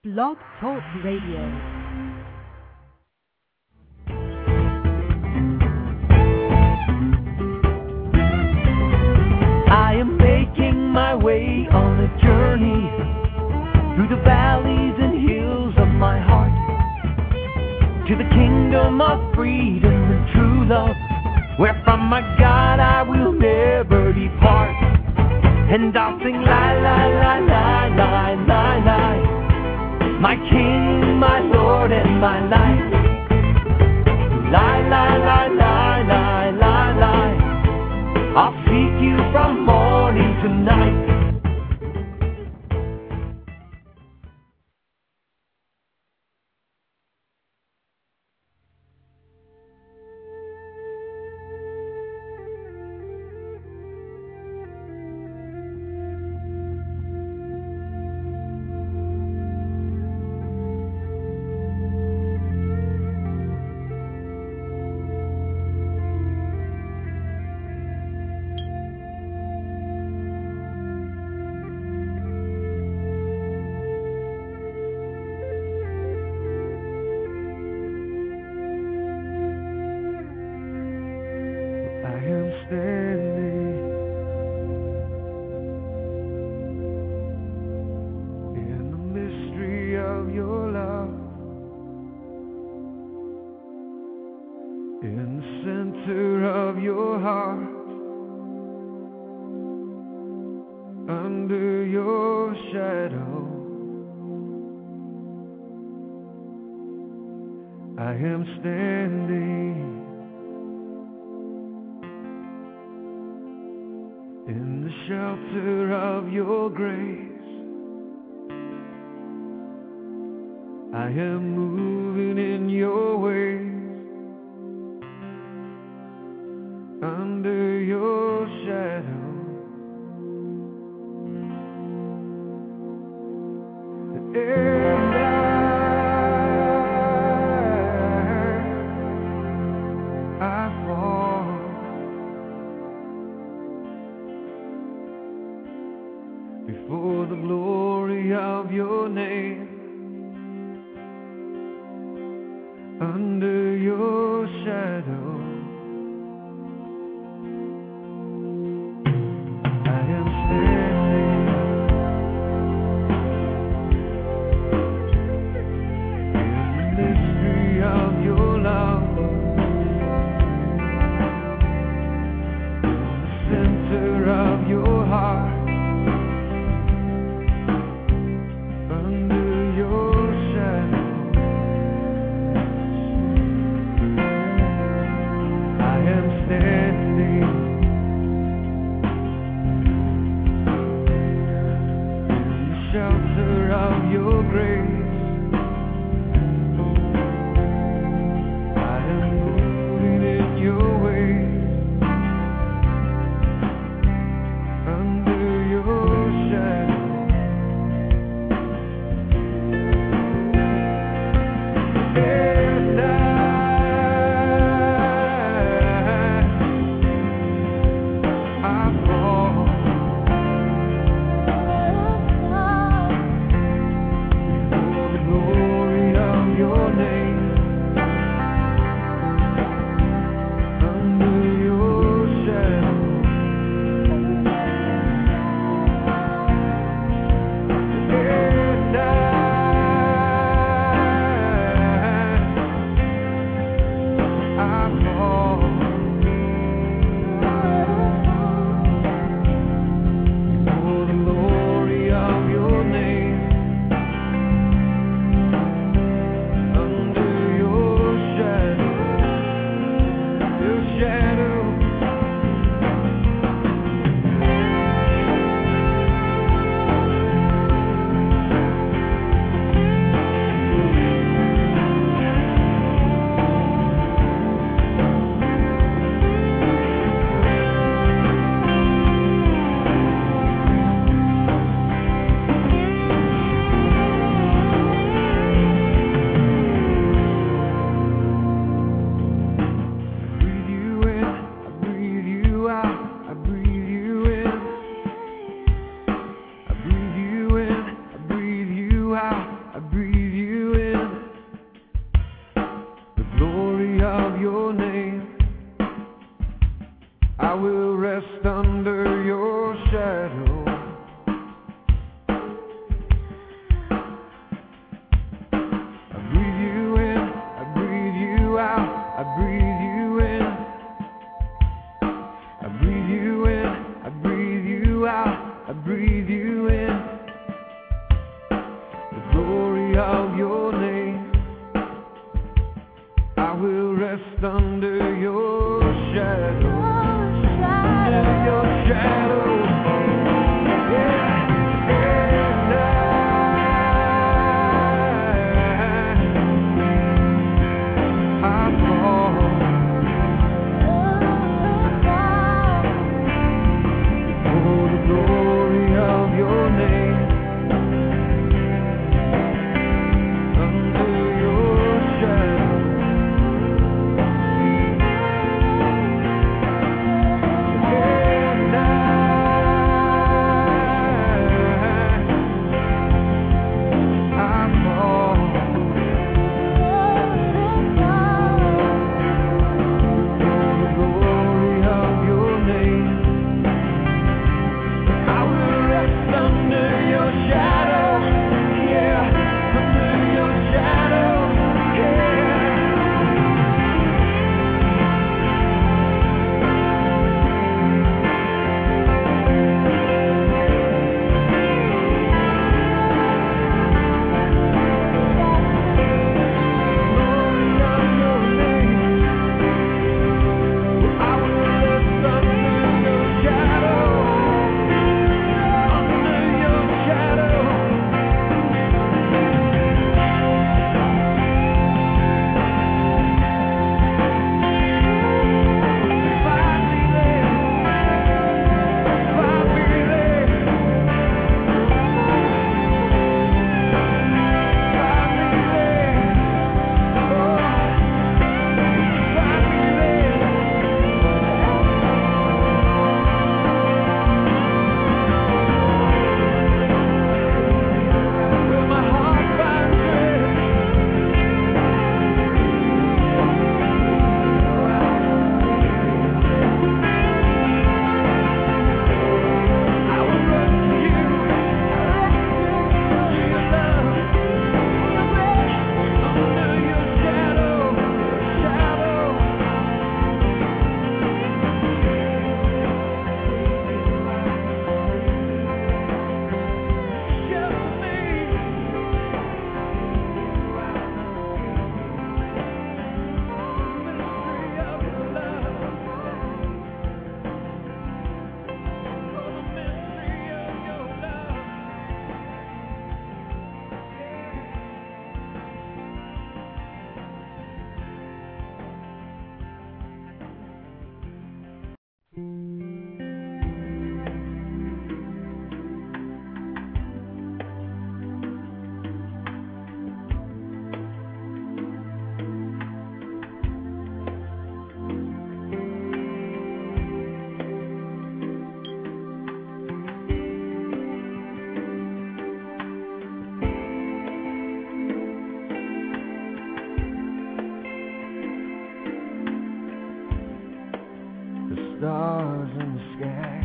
Blog Talk Radio. I am making my way on a journey through the valleys and hills of my heart to the kingdom of freedom and true love, where from my God I will never depart. And I'll sing la la la la la la la, my King, my Lord, and my life. La la la la la la la, I'll seek you from morning to night. I breathe you in. The glory of your name. I will rest under your shadow. I breathe you in, I breathe you out, I breathe you in. I breathe you in, I breathe you out, I breathe you in. The glory of your name. I will rest under your shadow. Under your shadow. Stars in the sky,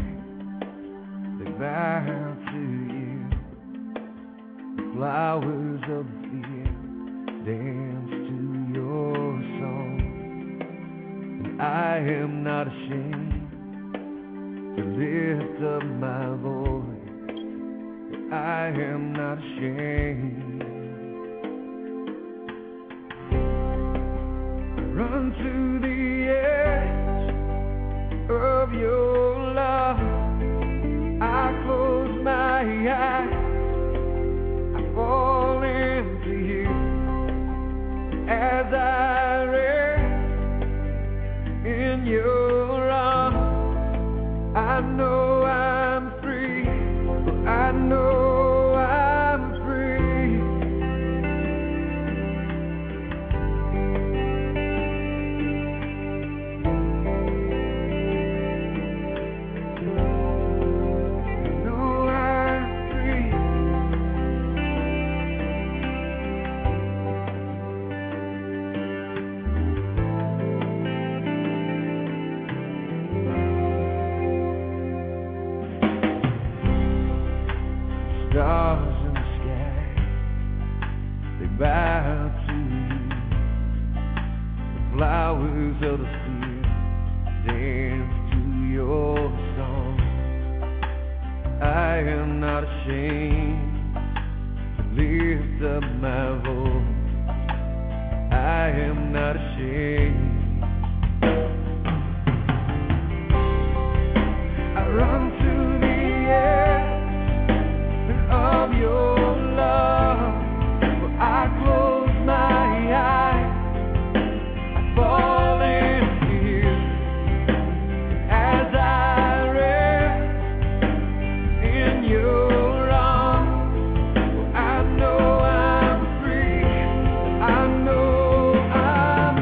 they bow to you. The flowers of the field dance to your song. And I am not ashamed to lift up my voice. I am not ashamed. Run to the edge of your love. I close my eyes, I fall into you as I rest in your arms. I know I'm free, I know I'm free. bow to you. The flowers of the field dance to your song. I am not ashamed to lift up my voice. I am not ashamed. I run to the edge of your love, where I close my eyes, I fall in fear as I rest in your arms. Where I know I'm free, I know I'm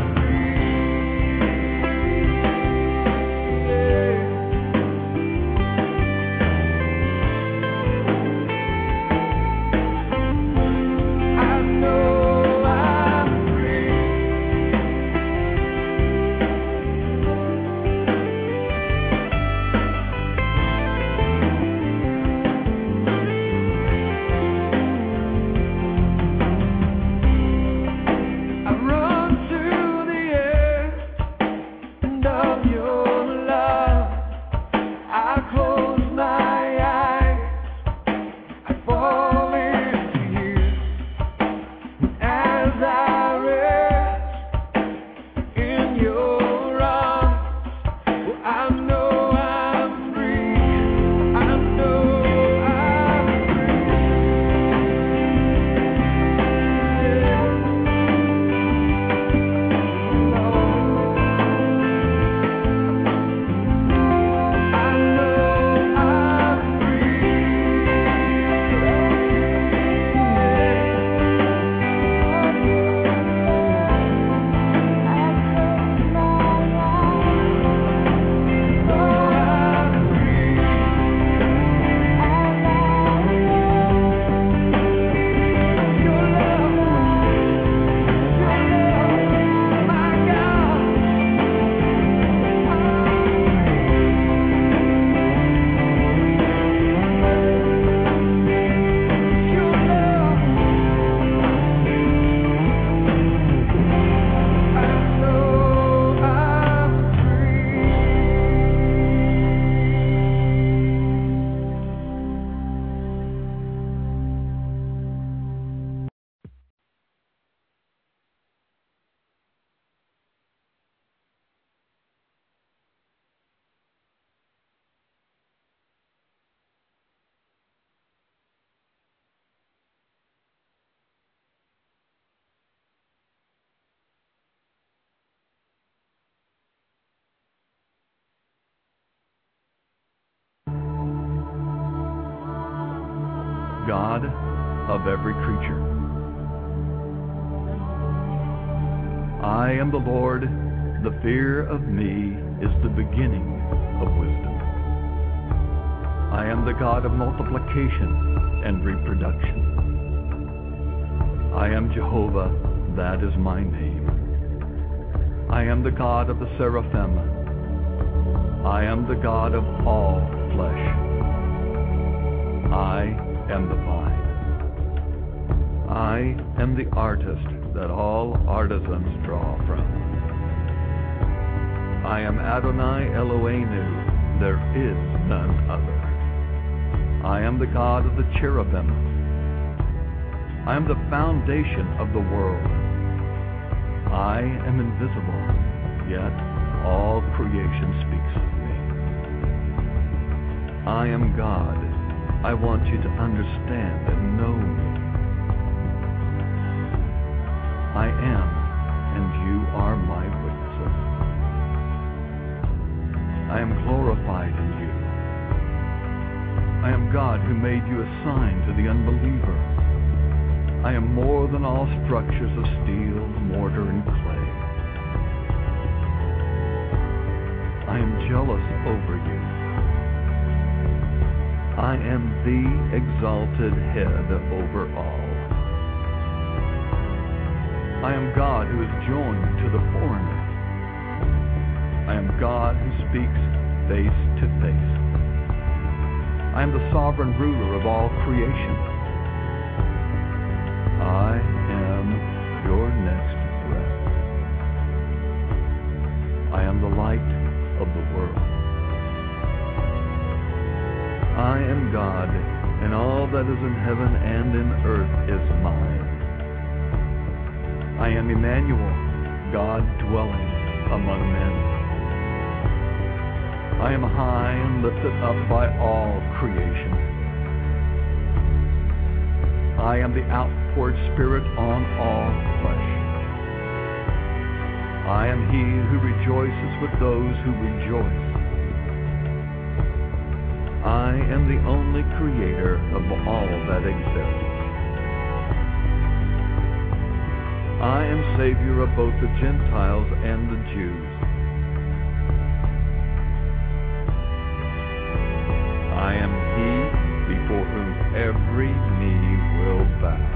God of every creature. I am the Lord, the fear of me is the beginning of wisdom. I am the God of multiplication and reproduction. I am Jehovah, that is my name. I am the God of the seraphim. I am the God of all flesh. I am the vine. I am the artist that all artisans draw from. I am Adonai Eloheinu, there is none other. I am the God of the cherubim. I am the foundation of the world. I am invisible, yet all creation speaks of me. I am God. I want you to understand and know me. I am, and you are my witnesses. I am glorified in you. I am God who made you a sign to the unbeliever. I am more than all structures of steel, mortar, and clay. I am jealous over you. I am the exalted head over all. I am God who is joined to the foreigner. I am God who speaks face to face. I am the sovereign ruler of all creation. I am that is in heaven and in earth is mine. I am Emmanuel, God dwelling among men. I am high and lifted up by all creation. I am the outpoured Spirit on all flesh. I am he who rejoices with those who rejoice. I am the only creator of all that exists. I am Savior of both the Gentiles and the Jews. I am he before whom every knee will bow.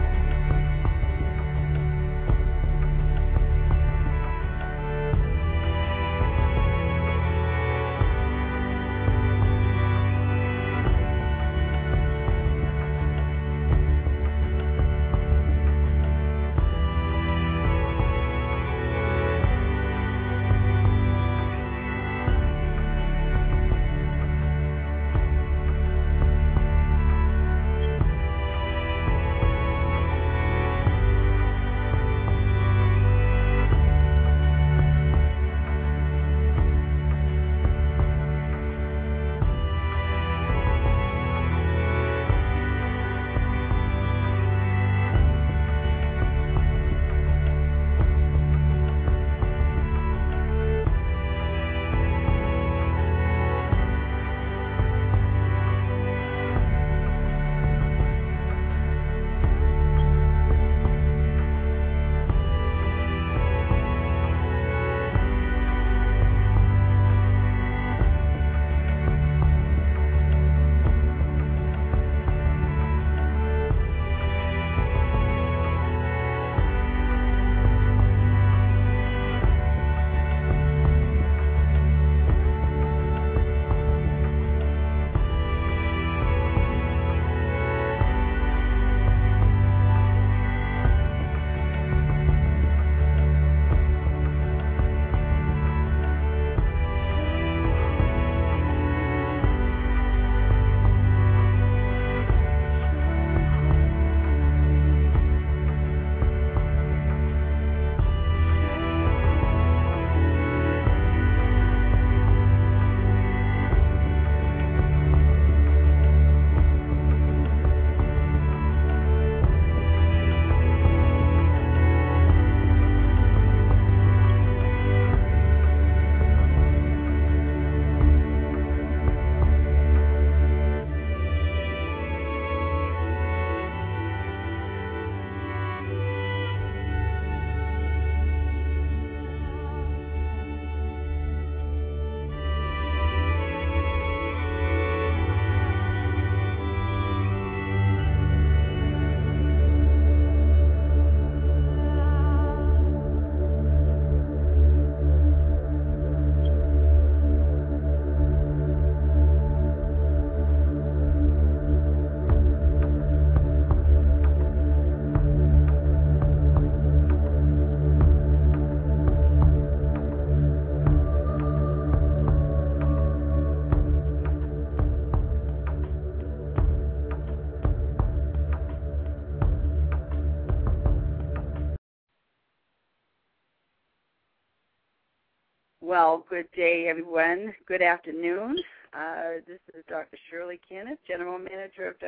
Well, good day, everyone. Good afternoon. This is Dr. Shirley Kenneth, General Manager of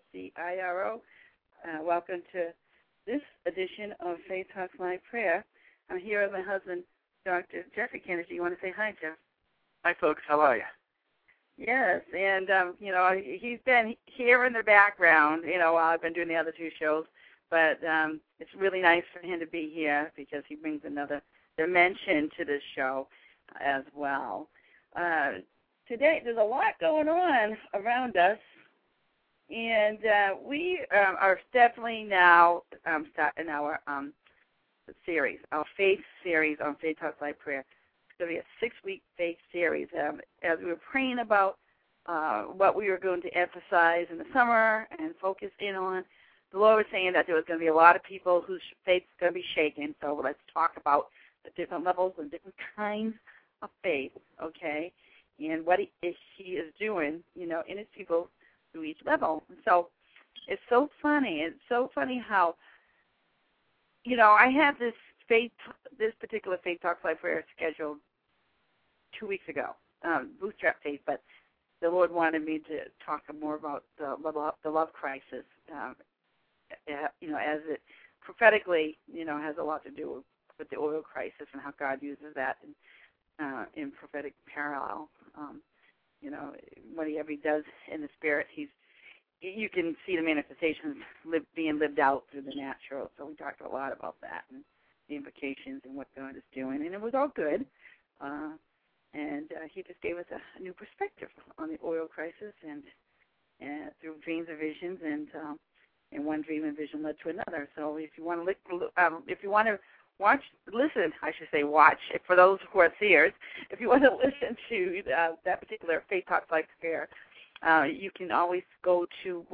WSCIRO. Welcome to this edition of Faith Talks Live Prayer. I'm here with my husband, Dr. Jeffrey Kennedy. You want to say hi, Jeff? Hi, folks. How are you? Yes, and, he's been here in the background, while I've been doing the other two shows. But it's really nice for him to be here because he brings another dimension to this show as well. Today, there's a lot going on around us, and we are definitely now starting our series, our faith series on Faith Talks Live Prayer. It's going to be a 6-week faith series. As we were praying about what we were going to emphasize in the summer and focus in on, the Lord was saying that there was going to be a lot of people whose faith's going to be shaken, so let's talk about the different levels and different kinds of faith, okay, and what he is doing, in his people through each level. And so it's so funny. It's so funny how, I had this particular Faith Talk Live prayer scheduled 2 weeks ago, bootstrap faith, but the Lord wanted me to talk more about the love crisis, as it prophetically, has a lot to do with the oil crisis and how God uses that in prophetic parallel. Whatever he does in the spirit, you can see the manifestations being lived out through the natural. So we talked a lot about that and the implications and what God is doing, and it was all good. And he just gave us a new perspective on the oil crisis, and through dreams and visions, and one dream and vision led to another. So if you want to watch for those who are seers, if you want to listen to that particular Faith Talk Live prayer, you can always go to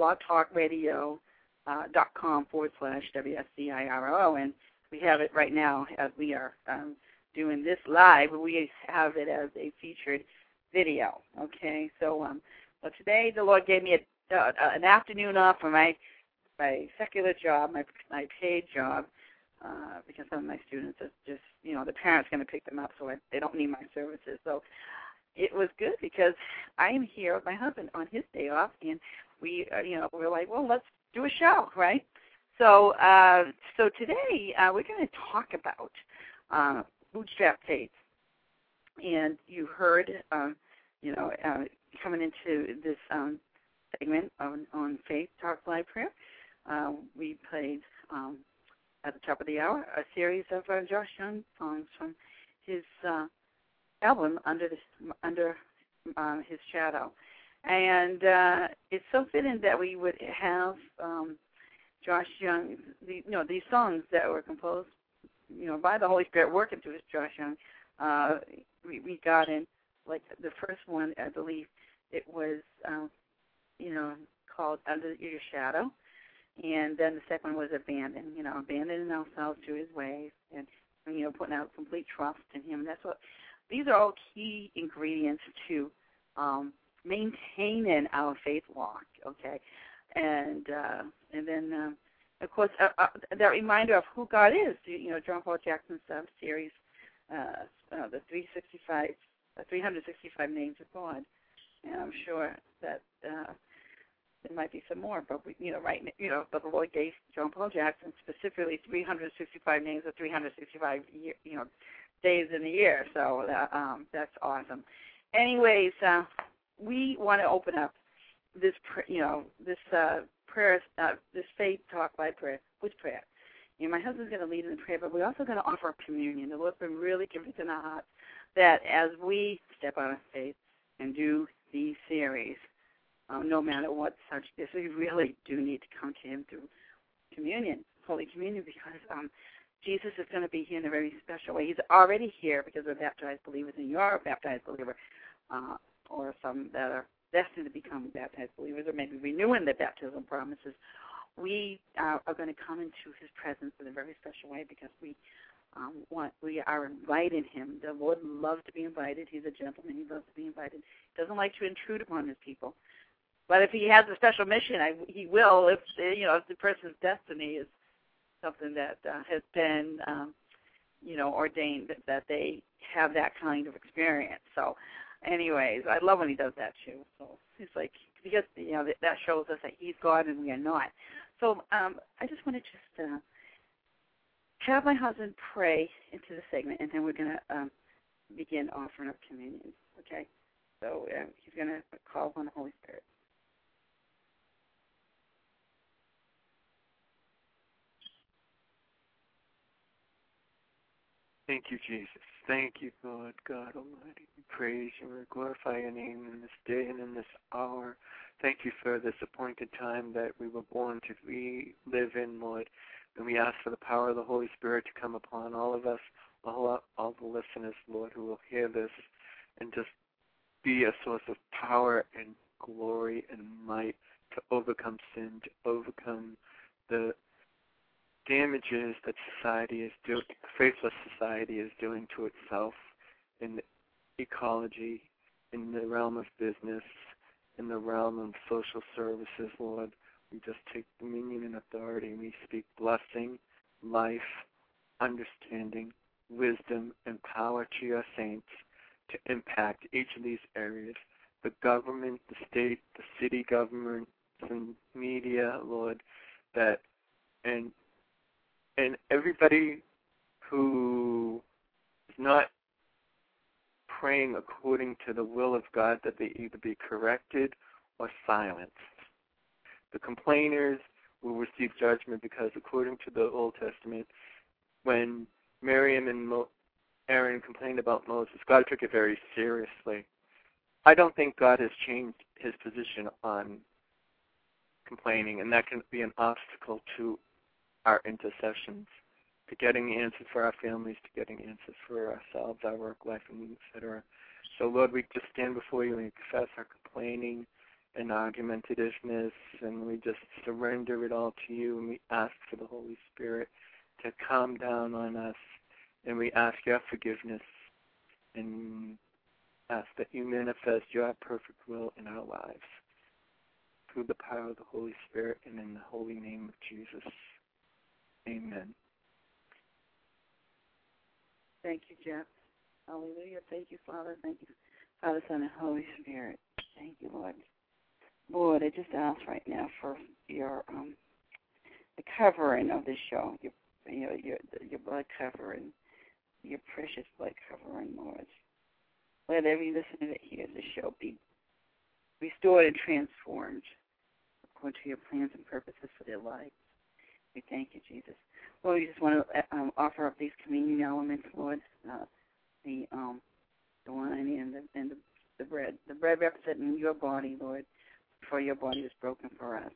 blogtalkradio.com/WSCIRO, and we have it right now as we are doing this live. We have it as a featured video. Okay, so today the Lord gave me an afternoon off from my secular job, my paid job, because some of my students are just, the parents going to pick them up, so they don't need my services. So it was good because I am here with my husband on his day off, and we're like, well, let's do a show, right? So today we're going to talk about bootstrap faith, and you heard, coming into this segment on Faith Talk Live Prayer, we played at the top of the hour a series of Josh Young songs from his album Under His Shadow, and it's so fitting that we would have Josh Young, these songs that were composed, by the Holy Spirit working through Josh Young. We got in, like the first one, I believe it was, called Under Your Shadow, and then the second one was abandoning ourselves to His ways, and putting out complete trust in Him. These are all key ingredients to maintaining our faith walk. Okay, and then of course that reminder of who God is. John Paul Jackson's series, the 365 names of God, and I'm sure that there might be some more, but but the Lord gave John Paul Jackson specifically 365 names of 365 days in the year. So that's awesome. Anyways, we want to open up this prayer, this Faith Talk Live prayer with prayer. My husband's going to lead in the prayer, but we're also going to offer communion. The Lord's been really convicting our hearts that as we step out of faith and do these series, no matter what such is, we really do need to come to Him through communion, Holy Communion, because Jesus is going to be here in a very special way. He's already here because we're baptized believers, and you are a baptized believer, or some that are destined to become baptized believers, or maybe renewing their baptism promises. We are going to come into His presence in a very special way because we are inviting Him. The Lord loves to be invited. He's a gentleman. He loves to be invited. He doesn't like to intrude upon His people. But if He has a special mission, He will. If the person's destiny is something that has been ordained that they have that kind of experience. So, anyways, I love when He does that too. So it's like, because that shows us that He's God and we are not. So I just want to have my husband pray into the segment, and then we're going to begin offering up communion. Okay? So he's going to call upon the Holy Spirit. Thank you, Jesus. Thank you, Lord God Almighty. We praise you and glorify your name in this day and in this hour. Thank you for this appointed time that we were born to live in, Lord. And we ask for the power of the Holy Spirit to come upon all of us, all the listeners, Lord, who will hear this, and just be a source of power and glory and might to overcome sin, to overcome the damages that faithless society is doing to itself in the ecology, in the realm of business, in the realm of social services, Lord. We just take dominion and authority, and we speak blessing, life, understanding, wisdom, and power to your saints to impact each of these areas. The government, the state, the city government, and media, Lord, that and everybody who is not praying according to the will of God, that they either be corrected or silenced. The complainers will receive judgment because according to the Old Testament, when Miriam and Aaron complained about Moses, God took it very seriously. I don't think God has changed his position on complaining, and that can be an obstacle to our intercessions, to getting answers for our families, to getting answers for ourselves, our work life, and etc. So, Lord, we just stand before you and confess our complaining and argumentativeness, and we just surrender it all to you, and we ask for the Holy Spirit to calm down on us, and we ask your forgiveness, and ask that you manifest your perfect will in our lives through the power of the Holy Spirit and in the holy name of Jesus. Amen. Thank you, Jeff. Hallelujah. Thank you, Father. Thank you, Father, Son, and Holy Spirit. Thank you, Lord. Lord, I just ask right now for your the covering of this show, your blood covering, your precious blood covering, Lord. Let every listener that hears the show be restored and transformed according to your plans and purposes for their lives. We thank you, Jesus. Lord, we just want to offer up these communion elements, Lord, the wine and the bread. The bread representing your body, Lord, for your body was broken for us,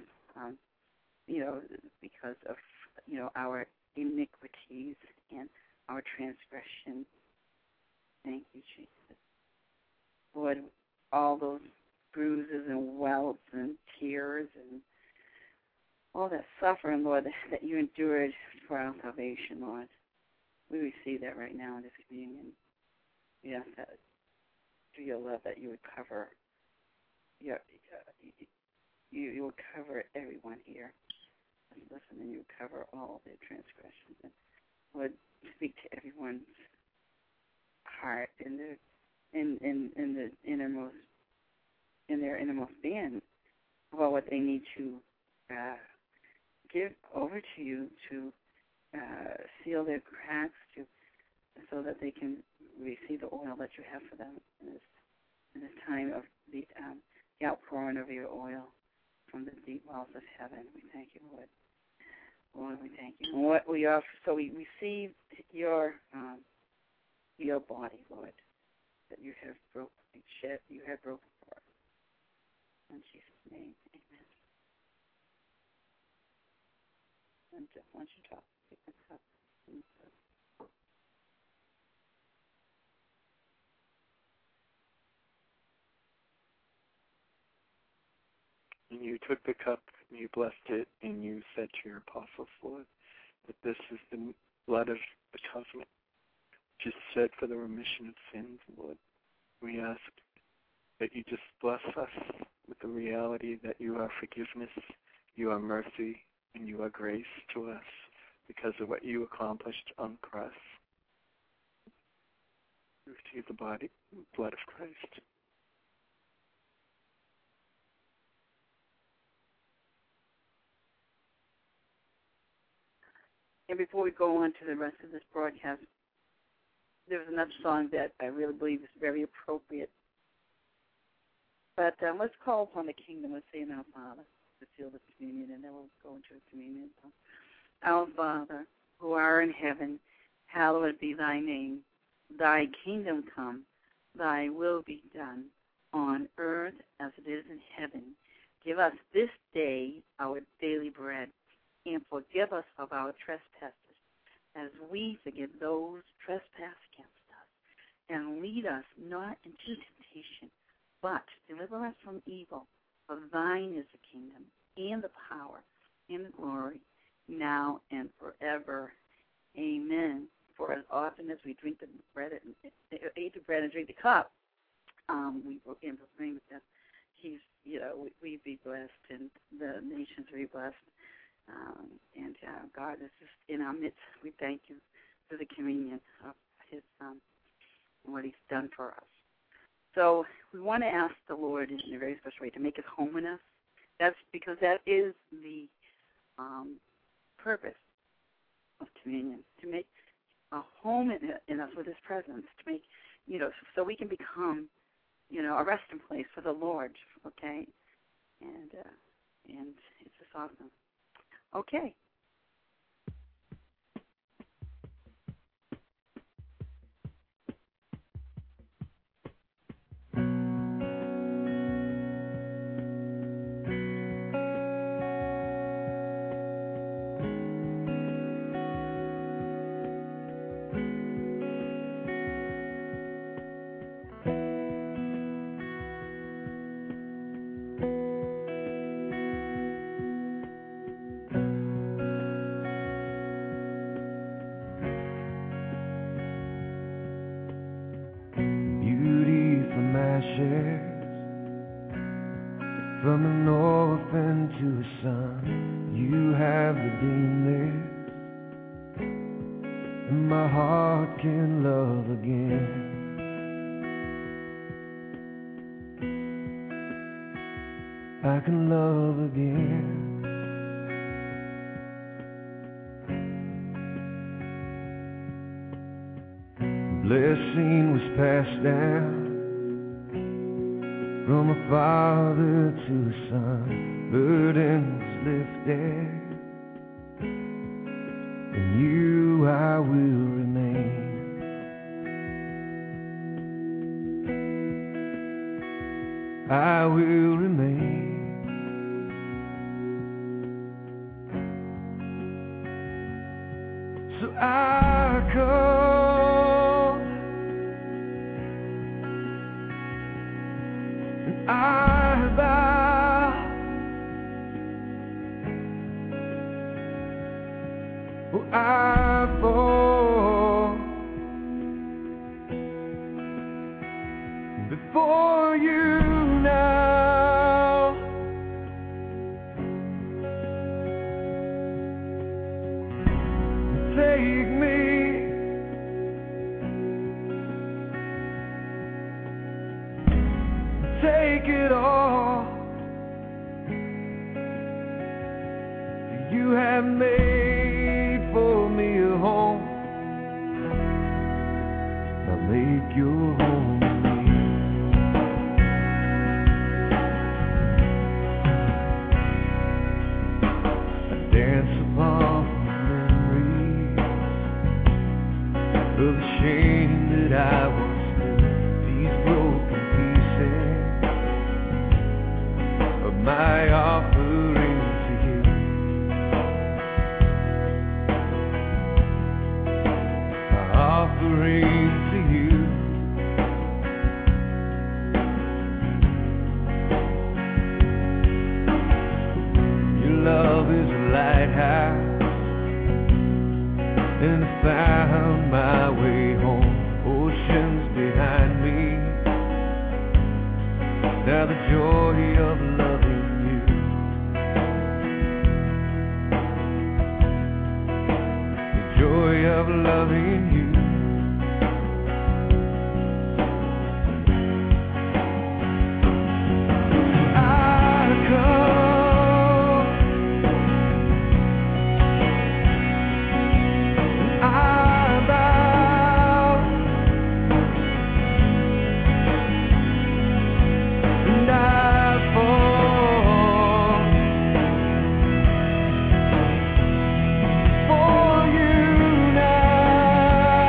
because of, our iniquities and our transgression. Thank you, Jesus. Lord, all those bruises and welts and tears and all that suffering, Lord, that you endured for our salvation, Lord. We receive that right now in this communion. We ask that through your love that you would cover you would cover everyone here. Listen, and you would cover all their transgressions, and Lord, speak to everyone's heart in their innermost being about what they need to give over to you to seal their cracks, so that they can receive the oil that you have for them in this time of the outpouring of your oil from the deep wells of heaven. We thank you, Lord. Lord, we thank you. And what we offer, so we receive your body, Lord, that you have broken for us. In Jesus' name, amen. And Jeff, why don't you talk? Take this up. And you took the cup, and you blessed it, and you said to your apostles, Lord, that this is the blood of the covenant, which is shed for the remission of sins, Lord. We ask that you just bless us with the reality that you are forgiveness, you are mercy, and you are grace to us because of what you accomplished on the cross. We receive the blood of Christ. And before we go on to the rest of this broadcast, there's another song that I really believe is very appropriate. But let's call upon the kingdom. Let's say, Our Father, to seal the communion, and then we'll go into a communion. Our Father, who art in heaven, hallowed be thy name. Thy kingdom come, thy will be done, on earth as it is in heaven. Give us this day our daily bread, and forgive us of our trespasses, as we forgive those trespass against us. And lead us not into temptation, but deliver us from evil. For thine is the kingdom, and the power, and the glory, now and forever. Amen. For as often as we drink the bread, eat the bread and drink the cup, we proclaim that he's, we'd be blessed and the nations would be blessed. And God is just in our midst. We thank you for the communion of his Son and what he's done for us. So we want to ask the Lord in a very special way to make his home in us. That's because that is the purpose of communion, to make a home in us with his presence, to make, so we can become, a resting place for the Lord, okay? And it's just awesome. Okay. From the north and to the sun, you have redeemed this, and my heart can love again. I can love again. Blessing was passed down from a father to a son, burden was lifted, in you I will remain. I will remain. So I come, and I bow. Oh, I fall before you now. Take me, take it all. You have made for me a home. Now make your home in me. I dance upon memories of the shame that I once knew. These broken pieces of my offering to you. My offering to you. Your love is a lighthouse, and I found my way home. Oceans behind me. Now the joy of loving you. The joy of loving you. I come, and I bow, and I fall for you now.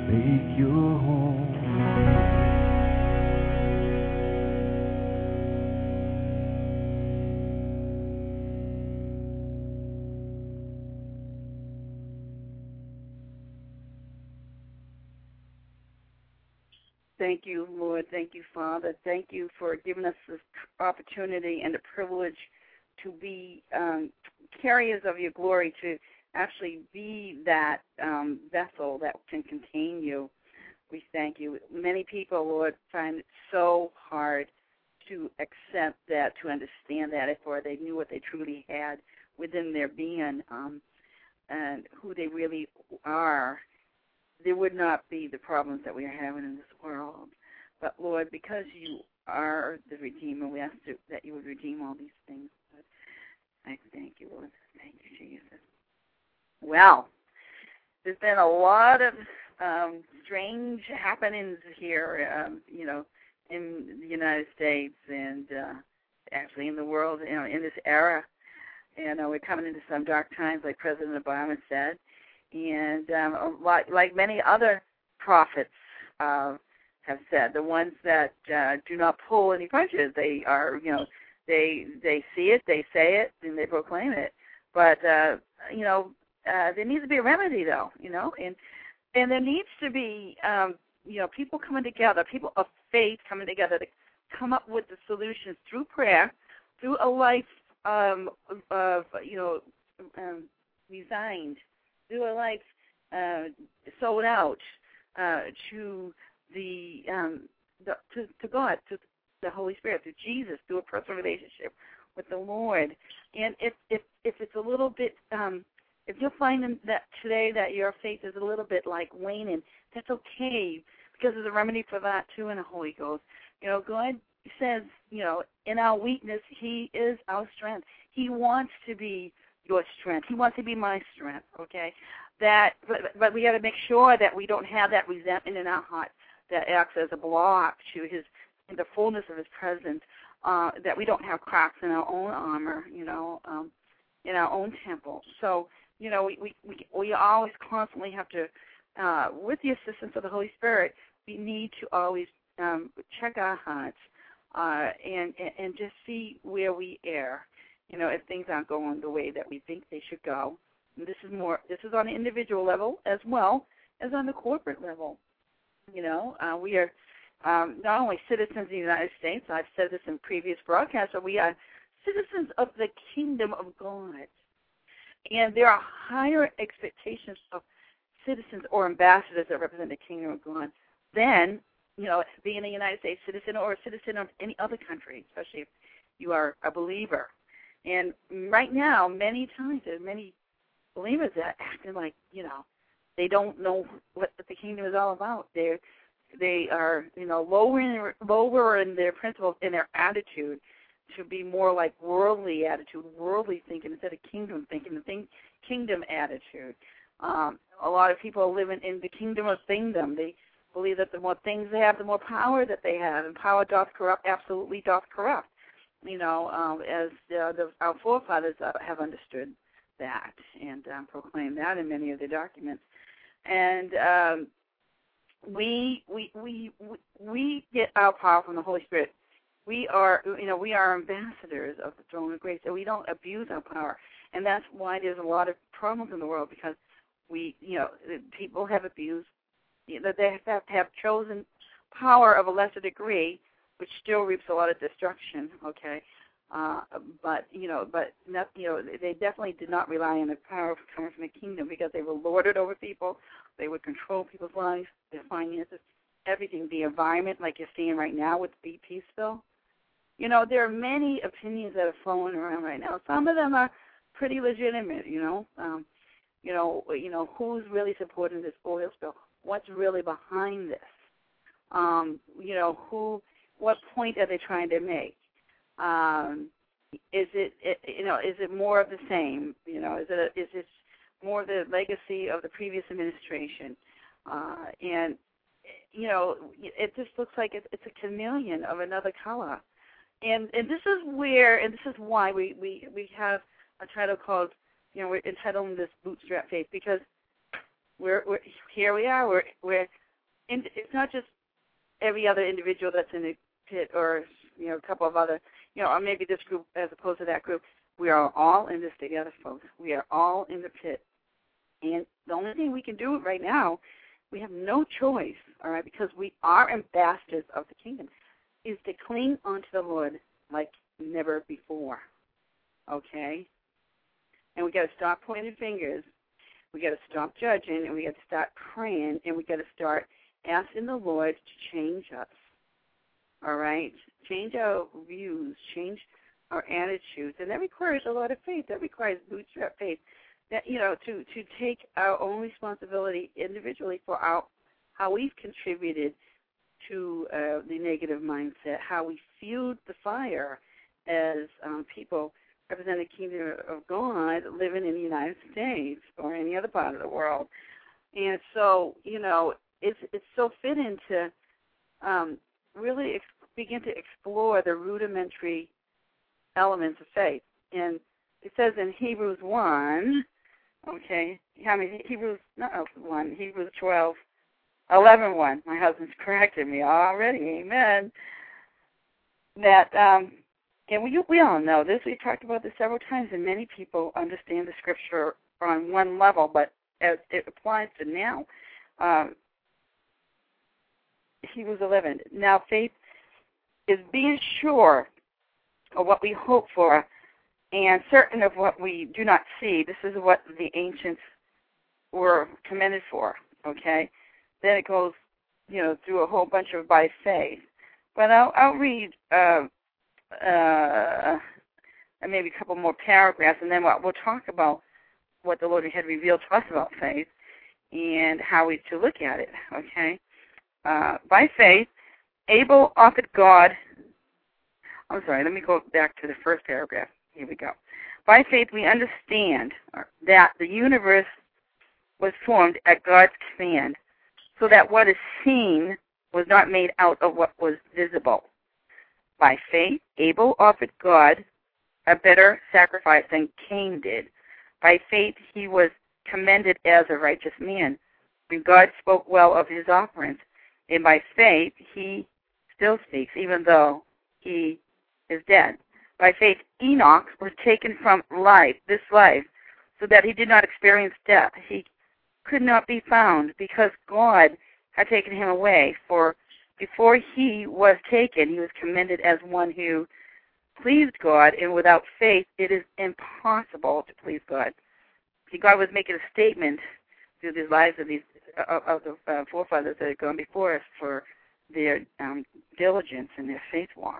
make your home. Thank you, Lord. Thank you, Father. Thank you for giving us this opportunity and the privilege to be carriers of your glory, to actually be that vessel that can contain you. We thank you. Many people, Lord, find it so hard to accept that, to understand that, if or they knew what they truly had within their being and who they really are, there would not be the problems that we are having in this world. But, Lord, because you are the Redeemer, we ask that you would redeem all these things. I thank you, Lord. Thank you, Jesus. Well, there's been a lot of strange happenings here, in the United States and actually in the world, in this era. And we're coming into some dark times, like President Obama said. And like many other prophets have said, the ones that do not pull any punches, they are, they see it, they say it, and they proclaim it. But there needs to be a remedy, though, and there needs to be, people coming together, people of faith coming together to come up with the solutions through prayer, through a life of resigned, through a life sold out to to God, to the Holy Spirit, through Jesus, through a personal relationship with the Lord. And if it's a little bit, if you're finding that today that your faith is a little bit like waning, that's okay, because there's a remedy for that too in the Holy Ghost. God says, in our weakness, He is our strength. He wants to be your strength. He wants to be my strength, okay? But we got to make sure that we don't have that resentment in our heart that acts as a block to in the fullness of His presence, that we don't have cracks in our own armor, in our own temple. So, we always constantly have to, with the assistance of the Holy Spirit, we need to always check our hearts and just see where we err. If things aren't going the way that we think they should go. And this is on an individual level as well as on the corporate level. We are not only citizens of the United States, I've said this in previous broadcasts, but we are citizens of the kingdom of God. And there are higher expectations of citizens or ambassadors that represent the kingdom of God than, being a United States citizen or a citizen of any other country, especially if you are a believer. And right now, many times, there's many believers that are acting like, they don't know what the kingdom is all about. They are, lower in their principles, in their attitude, to be more like worldly attitude, worldly thinking instead of kingdom thinking, kingdom attitude. A lot of people are living in the kingdom of thingdom. They believe that the more things they have, the more power that they have, and power doth corrupt, absolutely doth corrupt. As our forefathers have understood that and proclaimed that in many of their documents. And we get our power from the Holy Spirit. We are ambassadors of the throne of grace, and we don't abuse our power. And that's why there's a lot of problems in the world, because people have abused, they have chosen power of a lesser degree, which still reaps a lot of destruction. Okay, but they definitely did not rely on the power coming from the kingdom, because they were lorded over people. They would control people's lives, their finances, everything, the environment, like you're seeing right now with the BP spill. There are many opinions that are flowing around right now. Some of them are pretty legitimate. Who's really supporting this oil spill? What's really behind this? What point are they trying to make? Is it more of the same? Is it more the legacy of the previous administration? It just looks like it's a chameleon of another color. And this is why we have a title called, we're entitling this Bootstrap Faith, because we're here. We are. We're. It's not just every other individual that's in the pit, or a couple of other, or maybe this group as opposed to that group. We are all in this together, folks. We are all in the pit, and the only thing we can do right now, we have no choice, all right, because we are ambassadors of the kingdom, is to cling onto the Lord like never before, okay? And we got to stop pointing fingers. We got to stop judging, and we got to start praying, and we got to start asking the Lord to change us, all right? Change our views, change our attitudes, and that requires a lot of faith. That requires bootstrap faith. That to take our own responsibility individually for how we've contributed to the negative mindset, how we fueled the fire as people representing the kingdom of God living in the United States or any other part of the world. And so, it's so fitting to really begin to explore the rudimentary elements of faith. And it says in Hebrews 1, okay, Hebrews 12, 11:1. My husband's corrected me already. Amen. That, and we all know this. We've talked about this several times, and many people understand the scripture on one level, but as it applies to now, Hebrews 11. Now, faith is being sure of what we hope for and certain of what we do not see. This is what the ancients were commended for, okay? Then it goes, through a whole bunch of by faith. But I'll read maybe a couple more paragraphs, and then we'll talk about what the Lord had revealed to us about faith and how we to look at it, okay? By faith, Abel offered God. I'm sorry, let me go back to the first paragraph. Here we go. By faith, we understand that the universe was formed at God's command, so that what is seen was not made out of what was visible. By faith, Abel offered God a better sacrifice than Cain did. By faith, he was commended as a righteous man, when God spoke well of his offerings. And by faith, he still speaks, even though he is dead. By faith, Enoch was taken from this life, so that he did not experience death. He could not be found, because God had taken him away. For before he was taken, he was commended as one who pleased God, and without faith, it is impossible to please God. See, God was making a statement through the lives of the forefathers that had gone before us for their diligence and their faith walk.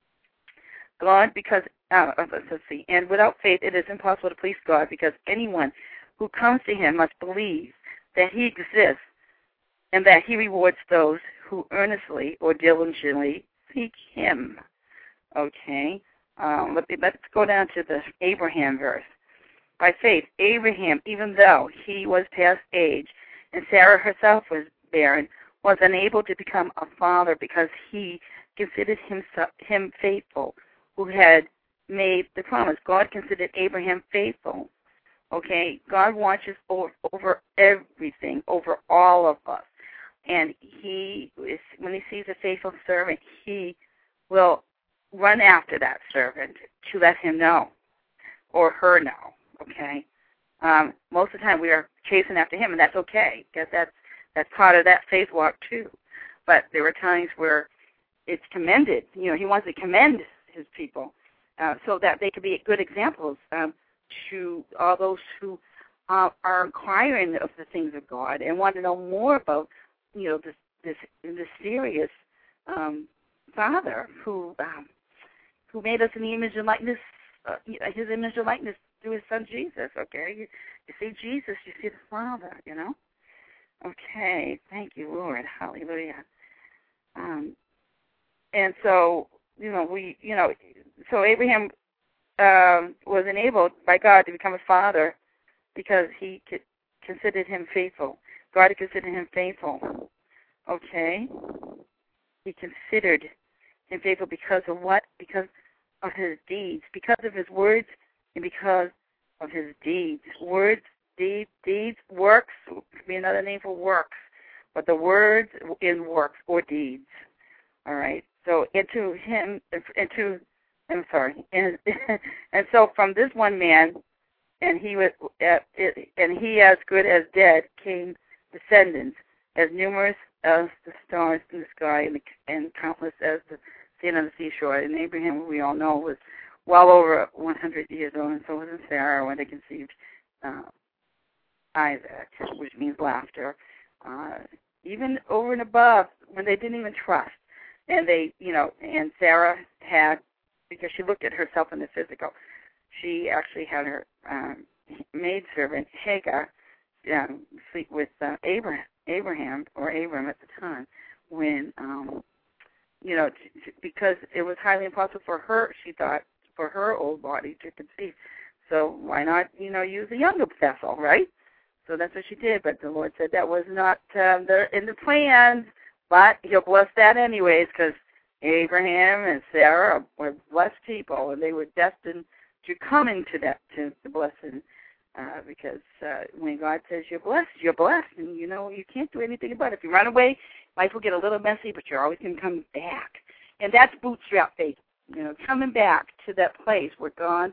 God, because, let's see, and without faith it is impossible to please God, because anyone who comes to him must believe that he exists and that he rewards those who earnestly or diligently seek him. Okay, let's go down to the Abraham verse. By faith, Abraham, even though he was past age and Sarah herself was barren, was unable to become a father because he considered him faithful who had made the promise. God considered Abraham faithful. Okay, God watches over everything, over all of us. And when he sees a faithful servant, he will run after that servant to let him know or her know. Okay, most of the time we are chasing after him, and that's okay, because that's part of that faith walk too. But there are times where it's commended. He wants to commend his people so that they could be good examples to all those who are inquiring of the things of God and want to know more about this mysterious Father who made us in the image and likeness, his image and likeness through his Son Jesus. Okay, you see Jesus, you see the Father. Okay, thank you, Lord, hallelujah. And so so Abraham was enabled by God to become a father because he considered him faithful. God considered him faithful. Okay, he considered him faithful because of what? Because of his deeds, because of his words, and because of his deeds. Words Deeds, works, could be another name for works, but the words in works or deeds. All right. So and so from this one man, and he as good as dead came descendants, as numerous as the stars in the sky and countless as the sand on the seashore. And Abraham, we all know, was well over 100 years old, and so was Sarah when they conceived Isaac, which means laughter. Even over and above when they didn't even trust. And and Sarah had, because she looked at herself in the physical, she actually had her maidservant Hagar sleep with Abraham or Abram at the time, when because it was highly impossible for her, she thought, for her old body to conceive. So why not use a younger vessel, right? So that's what she did. But the Lord said that was not in the plans. But He'll bless that anyways, because Abraham and Sarah were blessed people, and they were destined to come into to the blessing. Because when God says you're blessed, and you can't do anything about it. If you run away, life will get a little messy, but you're always going to come back. And that's bootstrap faith, coming back to that place where God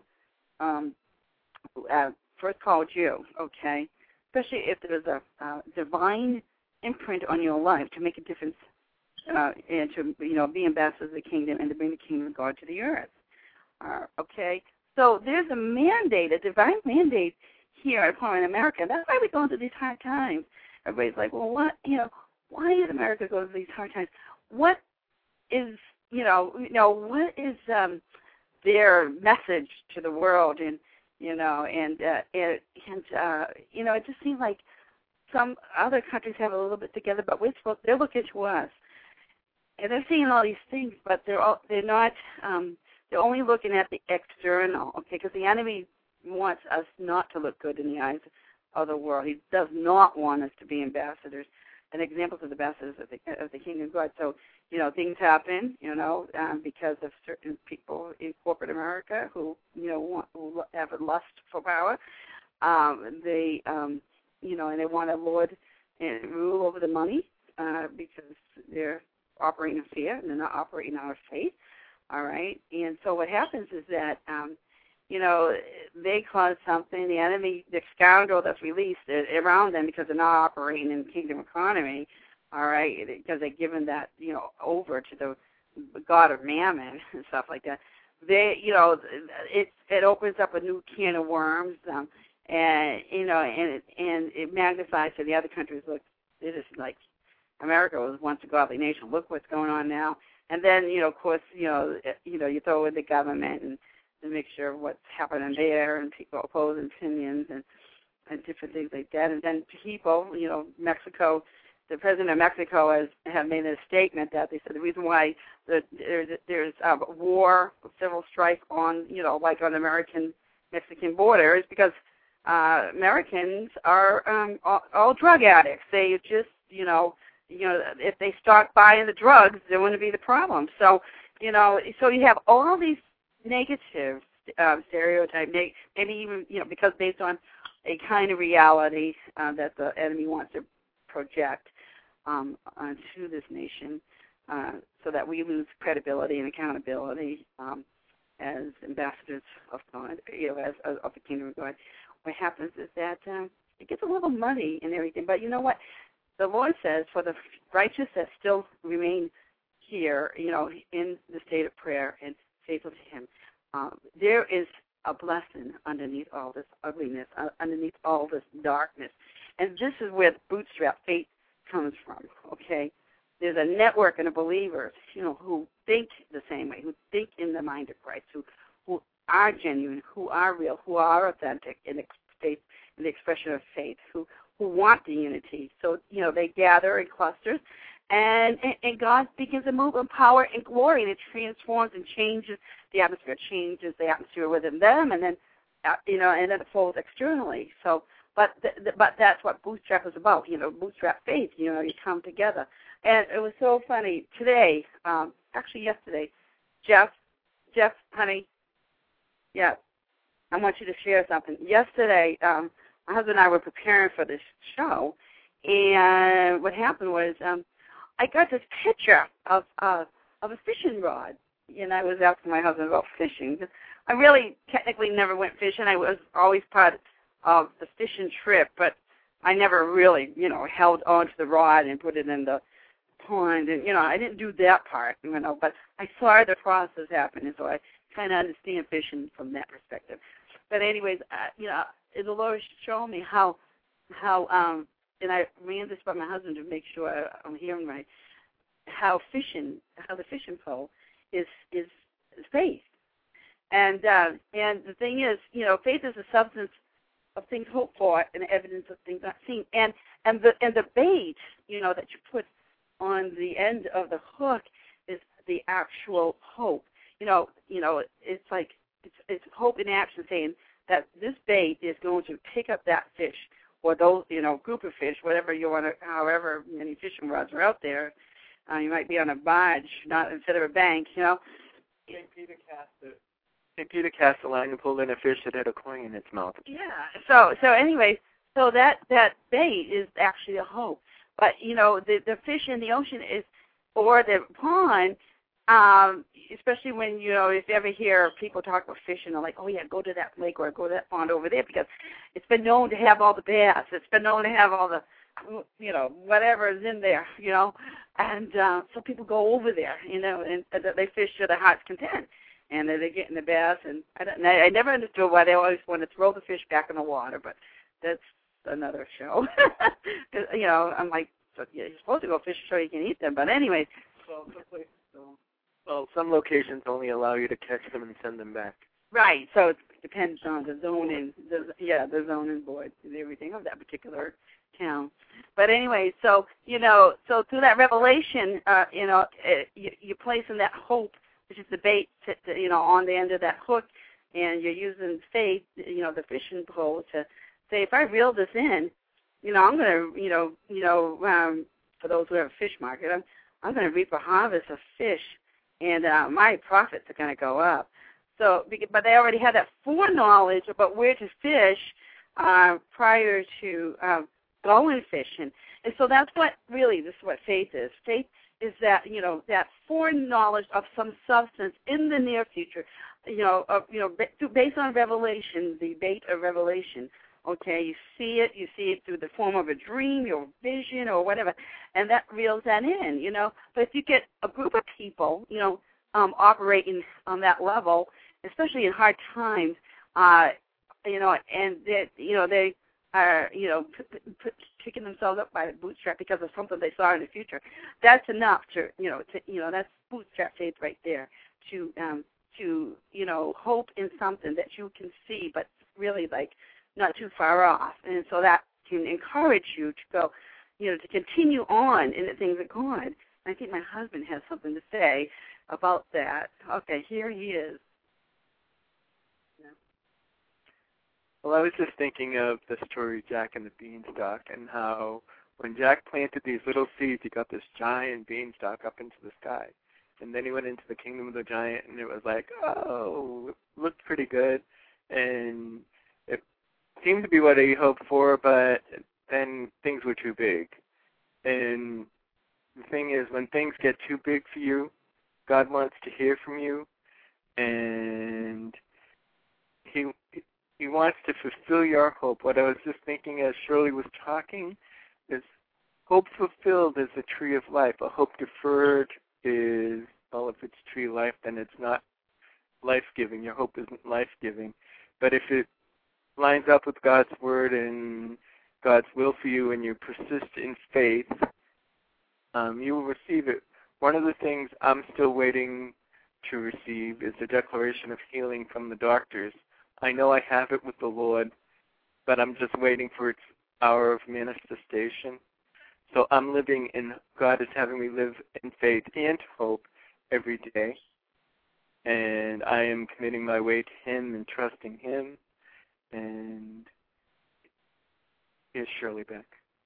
first called you, okay? Especially if there's a divine imprint on your life to make a difference and to, be ambassadors of the kingdom and to bring the kingdom of God to the earth. Okay? So there's a mandate, a divine mandate here at Home in America. That's why we're going through these hard times. Everybody's like, well, what, why is America going through these hard times? What is, what is their message to the world? And, it just seems like some other countries have a little bit together, but they're looking to us. And they're seeing all these things, but they're not, they're only looking at the external, okay, because the enemy wants us not to look good in the eyes of the world. He does not want us to be ambassadors and examples of the ambassadors of the kingdom of God. So, things happen, because of certain people in corporate America who have a lust for power. They, and they want to lord and rule over the money because they're operating in fear and they're not operating out of faith. All right, and so what happens is that, they cause something. The enemy, the scoundrel that's released around them because they're not operating in the kingdom economy. All right, because they've given that, over to the god of mammon and stuff like that. They, it opens up a new can of worms, and it magnifies to the other countries. Look, it is like America was once a godly nation. Look what's going on now. And then, of course, you throw in the government and make sure what's happening there, and people opposing opinions and different things like that. And then people, Mexico, the president of Mexico has made a statement that they said the reason why there's war, civil strife on, like on the American-Mexican border is because Americans are all drug addicts. They just, if they start buying the drugs, they're going to be the problem. So, so you have all these negative stereotypes, maybe even, because based on a kind of reality that the enemy wants to project onto this nation, so that we lose credibility and accountability as ambassadors of God, as of the kingdom of God. What happens is that it gets a little muddy and everything, but you know what? The Lord says, for the righteous that still remain here, in the state of prayer and faithful to Him, there is a blessing underneath all this ugliness, underneath all this darkness. And this is where the bootstrap faith comes from, okay? There's a network of believers, who think the same way, who think in the mind of Christ, who are genuine, who are real, who are authentic in the faith, in the expression of faith, who want the unity. So, they gather in clusters, and God begins to move in power and glory, and it transforms and changes the atmosphere, changes the atmosphere within them, and then, and then it flows externally. So, but that's what bootstrap is about, bootstrap faith, you come together. And it was so funny. Today, actually yesterday, Jeff, honey, yeah, I want you to share something. Yesterday, my husband and I were preparing for this show, and what happened was I got this picture of a fishing rod, and I was asking my husband about fishing. I really technically never went fishing. I was always part of the fishing trip, but I never really, held onto the rod and put it in the pond, and I didn't do that part, but I saw the process happen, and so I kind of understand fishing from that perspective. But anyways, the Lord showed me how, and I ran this by my husband to make sure I'm hearing right, how the fishing pole is faith, and the thing is, faith is a substance of things hoped for and evidence of things not seen, and the bait, that you put on the end of the hook is the actual hope. It's like it's hope in action, saying that this bait is going to pick up that fish or those, group of fish, whatever you want to, however many fishing rods are out there. You might be on a barge, not instead of a bank, St. Peter cast a line and pulled in a fish that had a coin in its mouth. Yeah. So anyway, so that bait is actually a hope. But the fish in the ocean or the pond, especially when if you ever hear people talk about fishing, they're like, oh yeah, go to that lake or go to that pond over there because it's been known to have all the bass. It's been known to have all the whatever is in there, and so people go over there, and they fish to their heart's content. And they're getting the bass, and I never understood why they always want to throw the fish back in the water, but that's another show. I'm like, so, yeah, you're supposed to go fish so you can eat them, but anyway. Well, some locations only allow you to catch them and send them back. Right, so it depends on the zoning, the zoning board and everything of that town. But anyway, so through that revelation, you're placing that hope, which is the bait, on the end of that hook, and you're using faith, the fishing pole, to say, if I reel this in, I'm going to, for those who have a fish market, I'm going to reap a harvest of fish, and my profits are going to go up. So, but they already had that foreknowledge about where to fish prior to going fishing, and so that's what really this is what faith is. Faith is that that foreknowledge of some substance in the near future, based on revelation, the bait of revelation. Okay, you see it through the form of a dream or vision or whatever, and that reels that in. But if you get a group of people, operating on that level, especially in hard times, and that they are, picking themselves up by the bootstrap because of something they saw in the future. That's enough to, that's bootstrap faith right there. To hope in something that you can see, but really like not too far off, and so that can encourage you to go, to continue on in the things of God. And I think my husband has something to say about that. Okay, here he is. Well, I was just thinking of the story Jack and the Beanstalk, and how when Jack planted these little seeds, he got this giant beanstalk up into the sky. And then he went into the kingdom of the giant, and it was like, oh, it looked pretty good. And it seemed to be what he hoped for, but then things were too big. And the thing is, when things get too big for you, God wants to hear from you, and He wants to fulfill your hope. What I was just thinking as Shirley was talking is hope fulfilled is a tree of life. A hope deferred is, well, if it's tree life, then it's not life-giving. Your hope isn't life-giving. But if it lines up with God's word and God's will for you and you persist in faith, you will receive it. One of the things I'm still waiting to receive is the declaration of healing from the doctors. I know I have it with the Lord, but I'm just waiting for its hour of manifestation. So I'm living in, God is having me live in faith and hope every day. And I am committing my way to Him and trusting Him. And here's Shirley back.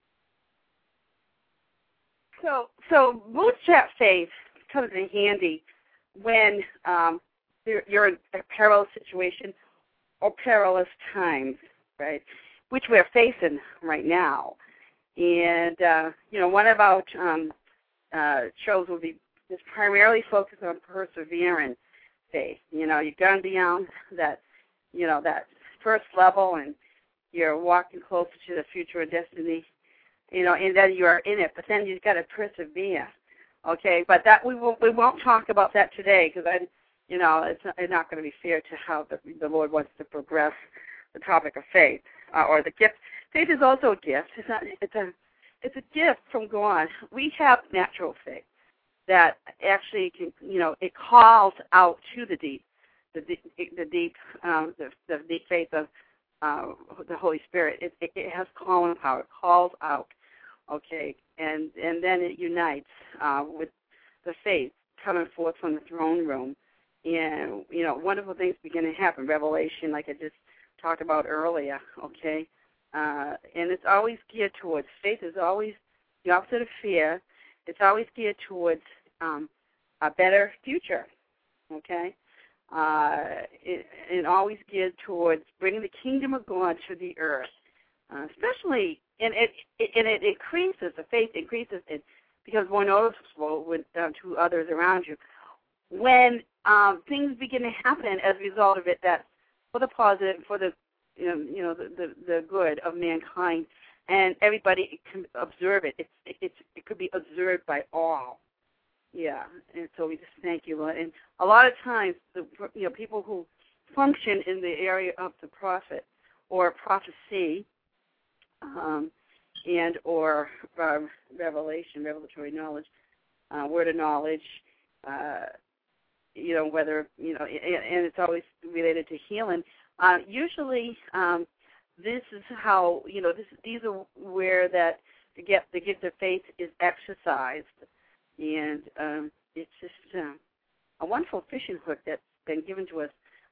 So bootstrap faith comes in handy when you're in a perilous situation or perilous times, right? which we're facing right now. And, one of our shows will be just primarily focused on persevering faith. You've gone beyond that, that first level, and you're walking closer to the future and destiny, and then you're in it, but then you've got to persevere, okay? But that we won't talk about that today, because it's not going to be fair to how the Lord wants to progress the topic of faith or the gift. Faith is also a gift. It's a gift from God. We have natural faith that actually can, it calls out to the deep, the deep faith of the Holy Spirit. It has calling power. It calls out, okay, and then it unites with the faith coming forth from the throne room, and wonderful things begin to happen. Revelation, like I just talked about earlier, okay, and it's always geared towards faith. Is always the opposite of fear. It's always geared towards a better future, okay. It always geared towards bringing the kingdom of God to the earth, especially, and it increases, the faith increases it, because more noticeable to others around you. When things begin to happen as a result of it, that's for the positive, for the the good of mankind, and everybody can observe it. It could be observed by all. Yeah, and so we just thank you, Lord. And a lot of times, people who function in the area of the prophet or prophecy, and or revelatory knowledge, word of knowledge, whether and it's always related to healing. Usually, this is how these are where that the gift of faith is exercised. And it's just a wonderful fishing hook that's been given to us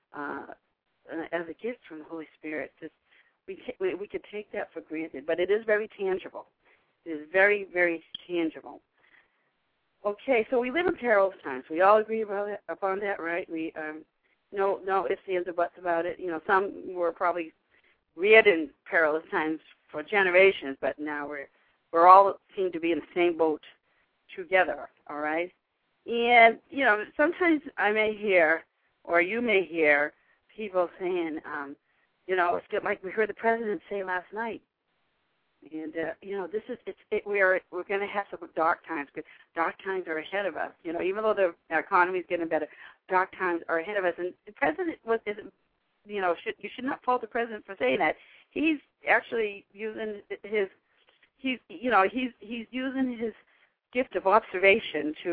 as a gift from the Holy Spirit. We could take that for granted, but it is very tangible. It is very, very tangible. Okay, so we live in perilous times. We all agree upon that, right? We no ifs, ands, or buts about it. Some were probably reared in perilous times for generations, but now we're all seem to be in the same boat together, all right? And, sometimes I may hear, or you may hear, people saying, it's good, like we heard the president say last night. And, we're going to have some dark times, because dark times are ahead of us. Even though the economy is getting better, dark times are ahead of us. And the president you should not fault the president for saying that. He's actually using he's using his gift of observation to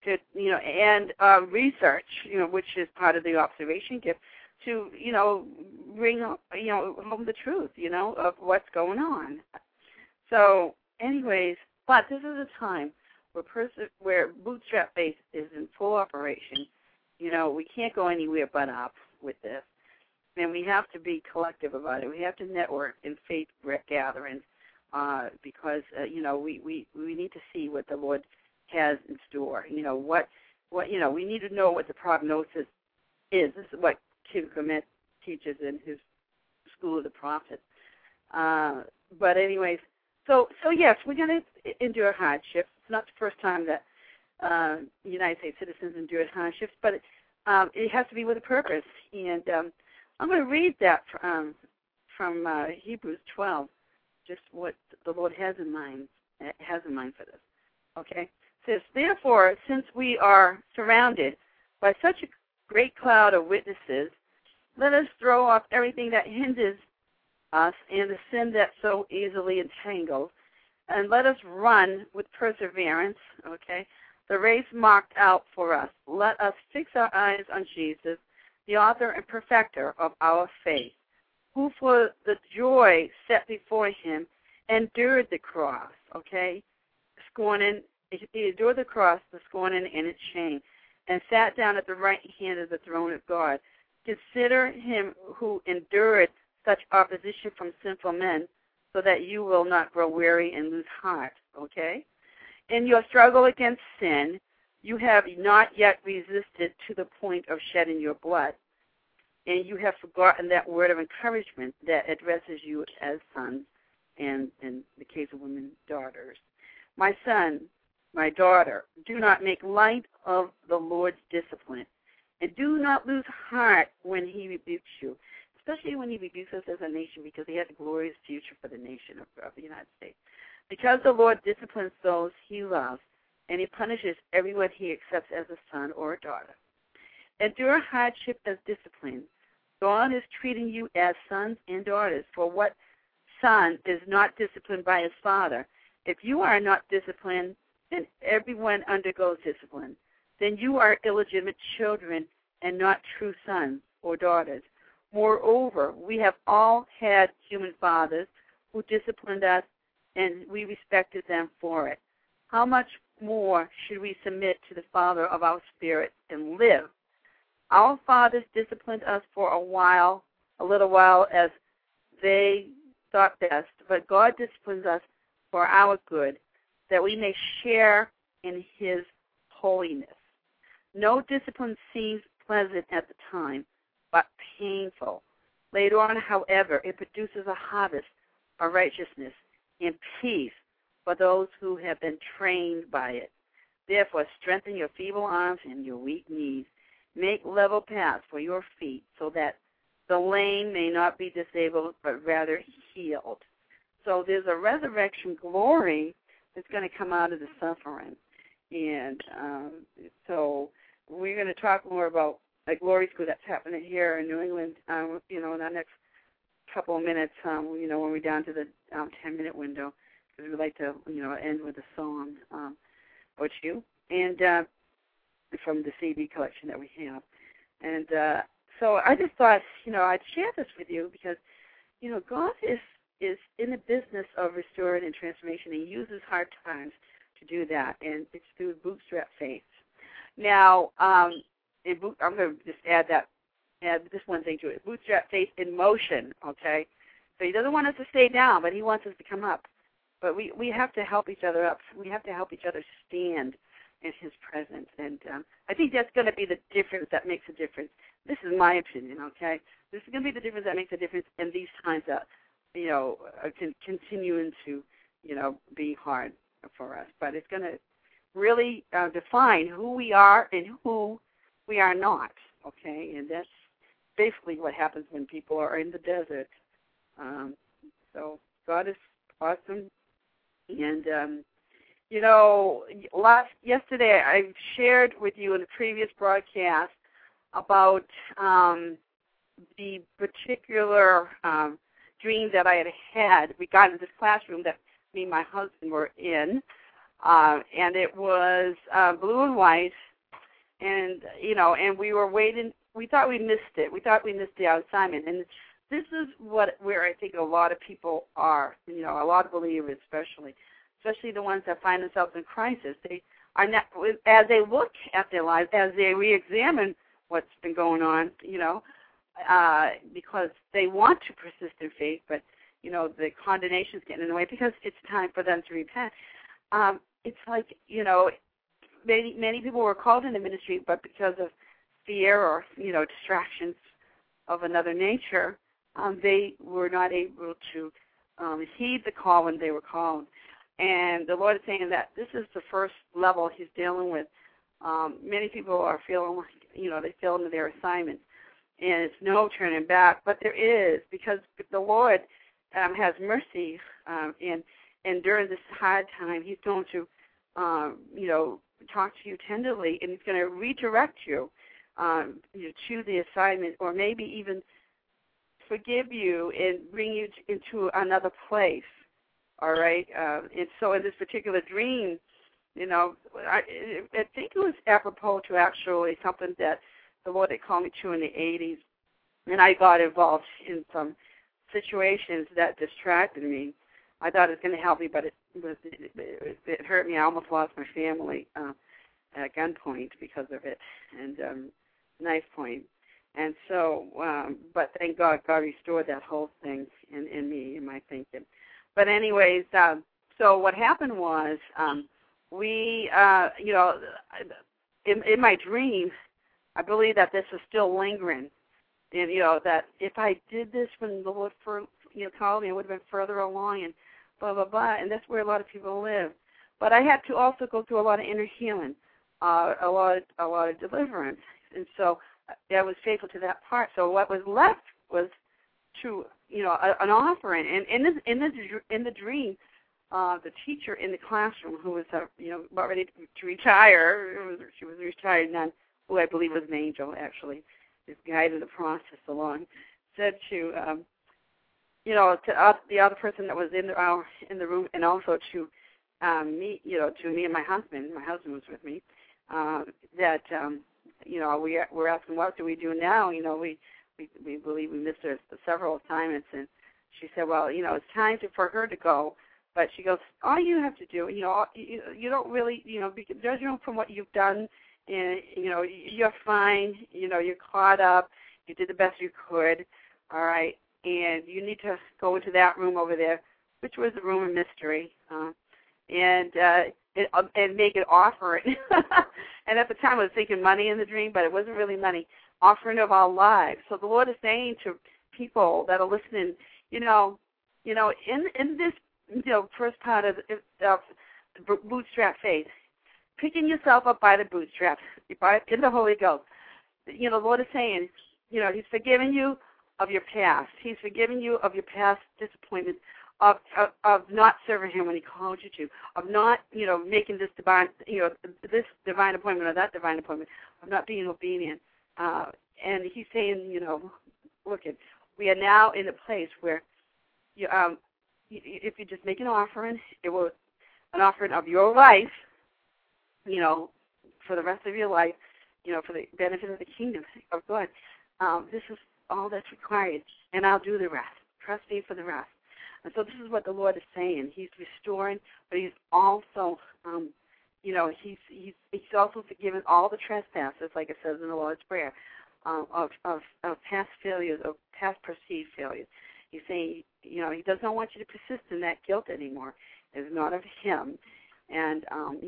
and research, which is part of the observation gift, to bring home the truth, of what's going on. So, anyways, but this is a time where bootstrap faith is in full operation. We can't go anywhere but up with this, and we have to be collective about it. We have to network in faith gatherings. Because we need to see what the Lord has in store. What we need to know what the prognosis is. This is what Kim Clement teaches in his School of the Prophets. But anyways, so yes, we're going to endure hardships. It's not the first time that United States citizens endured hardships, but it has to be with a purpose. And I'm going to read that from Hebrews 12. Just what the Lord has in mind for this. Okay? It says, therefore, since we are surrounded by such a great cloud of witnesses, let us throw off everything that hinders us and the sin that so easily entangles, and let us run with perseverance, okay, the race marked out for us. Let us fix our eyes on Jesus, the author and perfecter of our faith, who for the joy set before him endured the cross, okay, he endured the cross, the scorning and its shame, and sat down at the right hand of the throne of God. Consider him who endured such opposition from sinful men, so that you will not grow weary and lose heart, okay? In your struggle against sin, you have not yet resisted to the point of shedding your blood. and you have forgotten that word of encouragement that addresses you as sons and, in the case of women, daughters. My son, my daughter, do not make light of the Lord's discipline, and do not lose heart when he rebukes you, especially when he rebukes us as a nation, because he has a glorious future for the nation of the United States. Because the Lord disciplines those he loves, and he punishes everyone he accepts as a son or a daughter. Endure hardship as discipline. God is treating you as sons and daughters. For what son is not disciplined by his father? If you are not disciplined, then everyone undergoes discipline. Then you are illegitimate children and not true sons or daughters. Moreover, we have all had human fathers who disciplined us, and we respected them for it. How much more should we submit to the Father of our spirit and live? Our fathers disciplined us for a little while as they thought best, but God disciplines us for our good, that we may share in his holiness. No discipline seems pleasant at the time, but painful. Later on, however, it produces a harvest of righteousness and peace for those who have been trained by it. Therefore, strengthen your feeble arms and your weak knees. Make level paths for your feet, so that the lame may not be disabled, but rather healed. So there's a resurrection glory that's going to come out of the suffering. And so we're going to talk more about a glory school that's happening here in New England, in our next couple of minutes, when we're down to the 10-minute window, because we'd like to, end with a song or two, and from the CD collection that we have. And so I just thought, I'd share this with you because, God is in the business of restoring and transformation. He uses hard times to do that, and it's through bootstrap faith. Now, I'm going to just add this one thing to it. Bootstrap faith in motion, okay? So he doesn't want us to stay down, but he wants us to come up. But we have to help each other up. We have to help each other stand in his presence. And I think that's going to be the difference that makes a difference. This is my opinion, okay? This is going to be the difference that makes a difference in these times that, continuing to, be hard for us. But it's going to really define who we are and who we are not, okay? And that's basically what happens when people are in the desert. So God is awesome. And, yesterday I shared with you in the previous broadcast about the particular dream that I had regarding this classroom that me and my husband were in. And it was blue and white. And, and we were waiting. We thought we missed it. We thought we missed the assignment. And this is where I think a lot of people are, a lot of believers especially the ones that find themselves in crisis. They are not, as they look at their lives, as they re-examine what's been going on, because they want to persist in faith, but, the condemnation's getting in the way because it's time for them to repent. It's like, many people were called into ministry, but because of fear or, distractions of another nature, they were not able to heed the call when they were called. And the Lord is saying that this is the first level he's dealing with. Many people are feeling like, they fell into their assignments, and it's no turning back. But there is, because the Lord has mercy, and during this hard time, he's going to, talk to you tenderly, and he's going to redirect you, to the assignment, or maybe even forgive you and bring you into another place. All right, and so in this particular dream, I think it was apropos to actually something that the Lord had called me to in the 80s, and I got involved in some situations that distracted me. I thought it was going to help me, but it hurt me. I almost lost my family at gunpoint because of it, and knife point. And so, but thank God, God restored that whole thing in me, in my thinking. But anyways, so what happened was we, in my dream, I believe that this was still lingering. And, that if I did this when the Lord called me, I would have been further along and blah, blah, blah. And that's where a lot of people live. But I had to also go through a lot of inner healing, a lot of deliverance. And so I was faithful to that part. So what was left was to, an offering. And in the dream, the teacher in the classroom, who was, about ready to retire, she was a retired nun, who I believe was an angel, actually, is guided the process along, said to, to the other person that was in the room, and also to me, to me and my husband was with me, that, we're asking, what do we do now? We believe we missed her several assignments, and she said, well, it's time for her to go. But she goes, all you have to do, you don't really, be judging from what you've done, and, you're fine, you're caught up, you did the best you could, all right, and you need to go into that room over there, which was a room of mystery, and make an offering. And at the time I was thinking money in the dream, but it wasn't really money, offering of our lives. So the Lord is saying to people that are listening, in this, first part of the bootstrap faith, picking yourself up by the bootstraps, in the Holy Ghost. The Lord is saying, He's forgiven you of your past. He's forgiven you of your past disappointments, of not serving Him when He called you to, of not, making this divine, this divine appointment or that divine appointment, of not being obedient. And He's saying, look, we are now in a place where if you just make an offering, it will, an offering of your life, for the rest of your life, for the benefit of the kingdom of God. This is all that's required, and I'll do the rest. Trust me for the rest. And so this is what the Lord is saying. He's restoring, but He's also, He's also forgiven all the trespasses, like it says in the Lord's Prayer, of past failures, of past perceived failures. He's saying, He does not want you to persist in that guilt anymore. It's not of Him. And,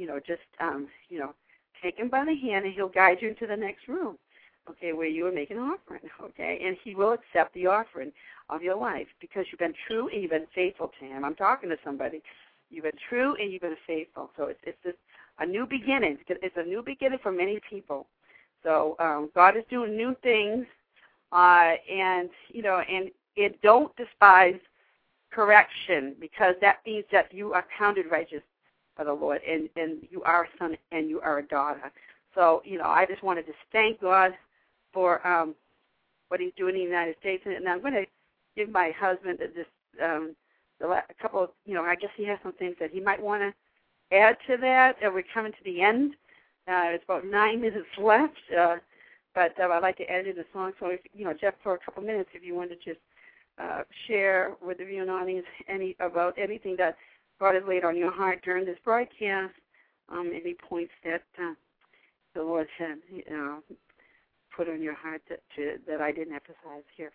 take Him by the hand, and He'll guide you into the next room, okay, where you are making an offering, okay? And He will accept the offering of your life because you've been true and you've been faithful to Him. I'm talking to somebody. You've been true and you've been faithful. So it's just a new beginning. It's a new beginning for many people. So God is doing new things, and don't despise correction, because that means that you are counted righteous by the Lord, and you are a son and you are a daughter. So, I just wanted to thank God for what He's doing in the United States. And I'm going to give my husband a couple of, I guess he has some things that he might want to add to that. We're coming to the end. It's about 9 minutes left, but I'd like to end in a song. So, Jeff, for a couple minutes, if you want to just share with the viewing audience about anything that God has laid on your heart during this broadcast, any points that the Lord had put on your heart that I didn't emphasize here.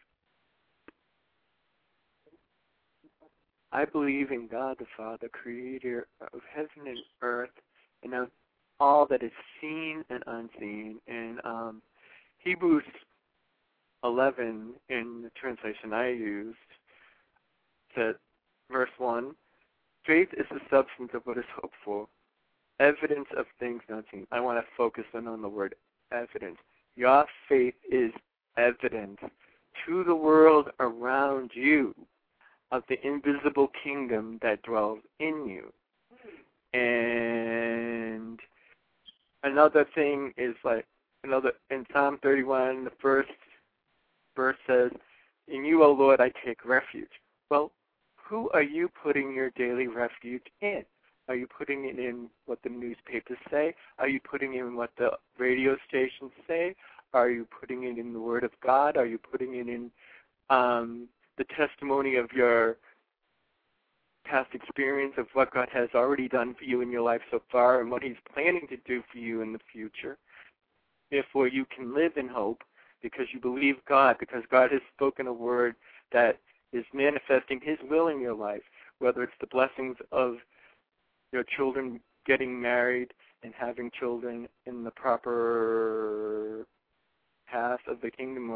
I believe in God the Father, creator of heaven and earth, and of all that is seen and unseen. And Hebrews 11, in the translation I used, said, verse 1, faith is the substance of what is hoped for, evidence of things not seen. I want to focus on the word evidence. Your faith is evidence to the world around you of the invisible kingdom that dwells in you. And another thing is in Psalm 31, the first verse says, in you, O Lord, I take refuge. Well, who are you putting your daily refuge in? Are you putting it in what the newspapers say? Are you putting it in what the radio stations say? Are you putting it in the Word of God? Are you putting it in the testimony of your past experience of what God has already done for you in your life so far and what He's planning to do for you in the future? Therefore, you can live in hope because you believe God, because God has spoken a word that is manifesting His will in your life, whether it's the blessings of your children getting married and having children in the proper path of the kingdom, or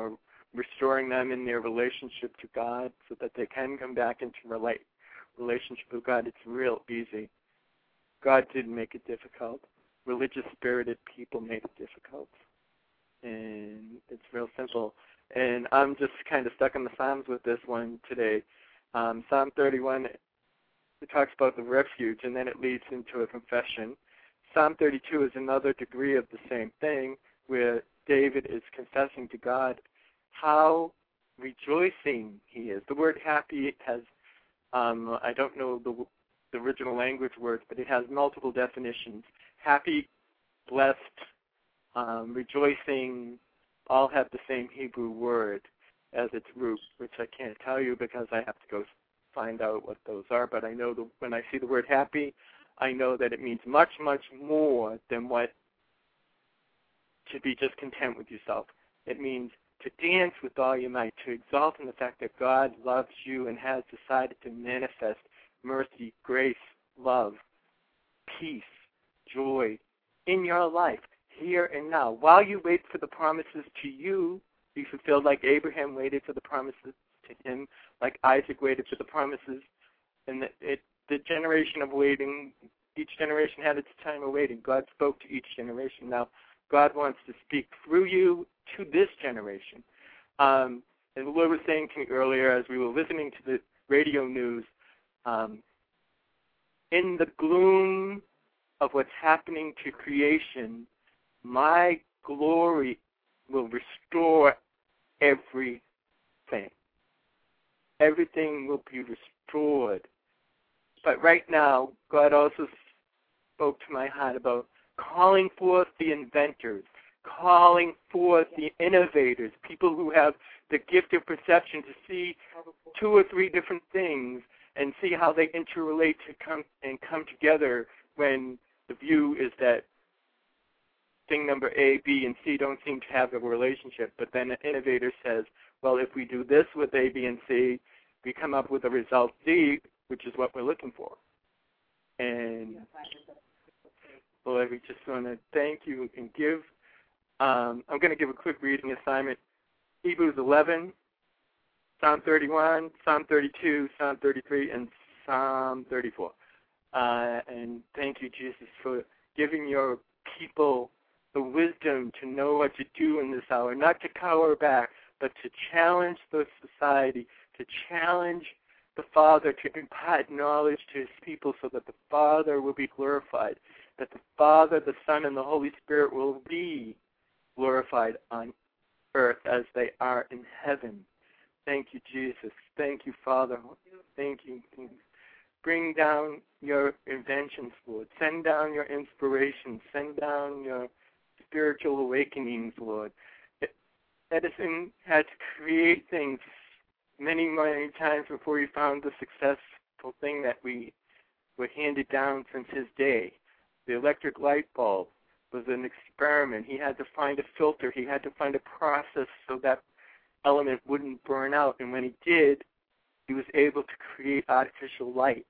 restoring them in their relationship to God so that they can come back into relationship with God. It's real easy. God didn't make it difficult. Religious spirited people made it difficult. And it's real simple. And I'm just kind of stuck in the Psalms with this one today. Psalm 31, it talks about the refuge, and then it leads into a confession. Psalm 32 is another degree of the same thing, where David is confessing to God how rejoicing he is. The word happy has, I don't know the original language words, but it has multiple definitions. Happy, blessed, rejoicing, all have the same Hebrew word as its root, which I can't tell you because I have to go find out what those are. But I know when I see the word happy, I know that it means much, much more than what to be just content with yourself. It means to dance with all your might, to exalt in the fact that God loves you and has decided to manifest mercy, grace, love, peace, joy in your life, here and now, while you wait for the promises to you be fulfilled, like Abraham waited for the promises to him, like Isaac waited for the promises, and the generation of waiting, each generation had its time of waiting. God spoke to each generation. Now, God wants to speak through you to this generation. And the Lord was saying to me earlier as we were listening to the radio news, in the gloom of what's happening to creation, my glory will restore everything. Everything will be restored. But right now, God also spoke to my heart about calling forth the inventors, calling forth the innovators, people who have the gift of perception to see 2 or 3 different things and see how they interrelate to come together when the view is that thing number A, B, and C don't seem to have a relationship. But then an innovator says, well, if we do this with A, B, and C, we come up with a result D, which is what we're looking for. And Lord, we just want to thank you and give. I'm going to give a quick reading assignment. Hebrews 11, Psalm 31, Psalm 32, Psalm 33, and Psalm 34. And thank you, Jesus, for giving your people the wisdom to know what to do in this hour, not to cower back, but to challenge the society, to challenge the Father, to impart knowledge to his people so that the Father will be glorified, that the Father, the Son, and the Holy Spirit will be glorified on earth as they are in heaven. Thank you, Jesus. Thank you, Father. Thank you. Bring down your inventions, Lord. Send down your inspirations. Send down your spiritual awakenings, Lord. Edison had to create things many, many times before he found the successful thing that we were handed down since his day. The electric light bulb was an experiment. He had to find a filter. He had to find a process so that element wouldn't burn out. And when he did, he was able to create artificial light.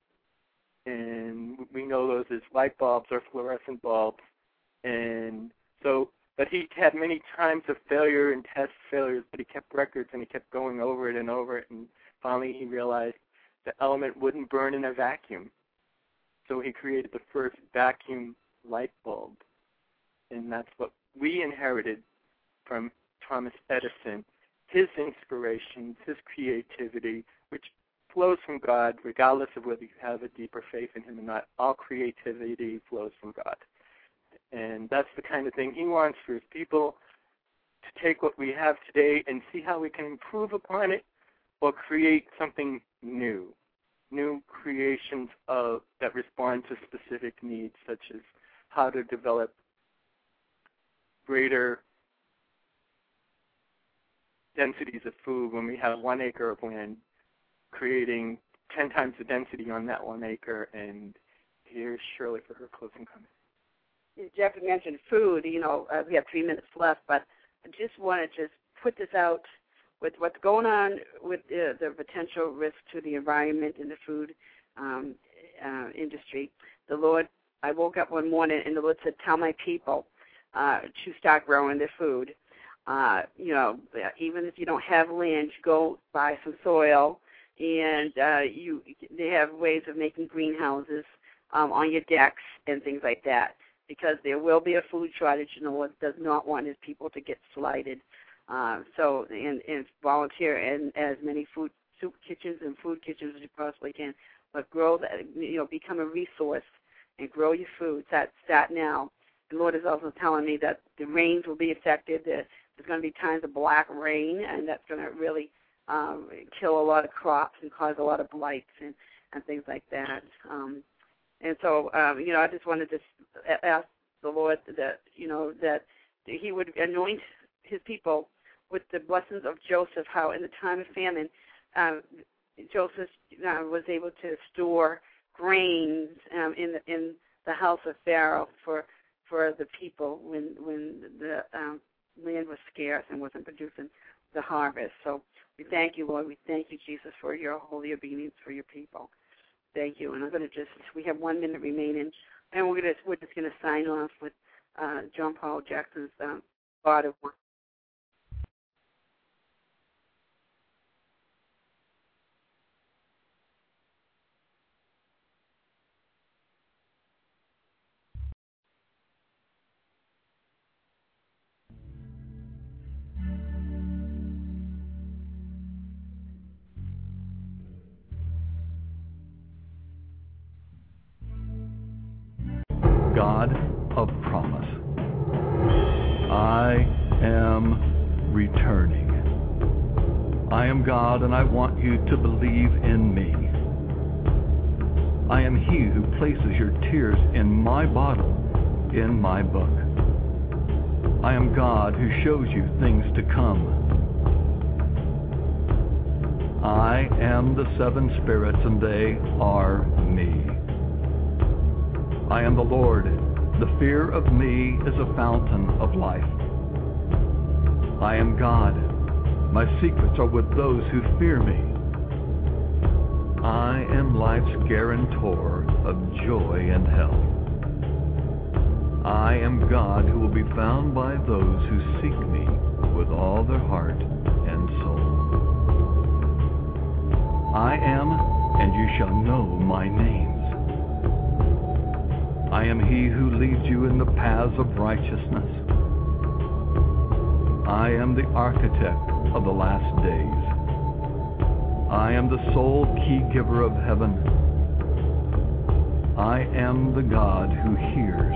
And we know those as light bulbs or fluorescent bulbs. And so, but he had many times of failure and test failures, but he kept records and he kept going over it and over it. And finally he realized the element wouldn't burn in a vacuum. So he created the first vacuum light bulb. And that's what we inherited from Thomas Edison, his inspirations, his creativity, which flows from God, regardless of whether you have a deeper faith in him or not. All creativity flows from God. And that's the kind of thing he wants for his people, to take what we have today and see how we can improve upon it or create something new creations that respond to specific needs, such as how to develop greater densities of food when we have 1 acre of land, creating 10 times the density on that 1 acre. And here's Shirley for her closing comment. Jeff mentioned food. We have 3 minutes left, but I just want to put this out with what's going on with the potential risk to the environment and the food industry. The Lord, I woke up one morning and the Lord said, tell my people to start growing their food. Even if you don't have land, you go buy some soil, and they have ways of making greenhouses on your decks and things like that, because there will be a food shortage, and the Lord does not want His people to get slighted. So volunteer in as many soup kitchens and food kitchens as you possibly can, but grow that, become a resource and grow your food. Start now. The Lord is also telling me that the rains will be affected. There's going to be times of black rain, and that's going to really kill a lot of crops and cause a lot of blights and things like that. And so, I just wanted to ask the Lord that He would anoint His people with the blessings of Joseph, how in the time of famine, Joseph was able to store grains in the house of Pharaoh for the people when the land was scarce and wasn't producing the harvest. So we thank you, Lord. We thank you, Jesus, for your holy obedience for your people. Thank you. And I'm going to we have 1 minute remaining, and we're just going to sign off with John Paul Jackson's God of One. God of promise, I am returning. I am God, and I want you to believe in me. I am He who places your tears in my bottle, in my book. I am God who shows you things to come. I am the 7 spirits, and they are me. I am the Lord. The fear of me is a fountain of life. I am God. My secrets are with those who fear me. I am life's guarantor of joy and health. I am God who will be found by those who seek me with all their heart and soul. I am, and you shall know my names. I am He who leads you in the paths of righteousness. I am the architect of the last days. I am the sole key giver of heaven. I am the God who hears.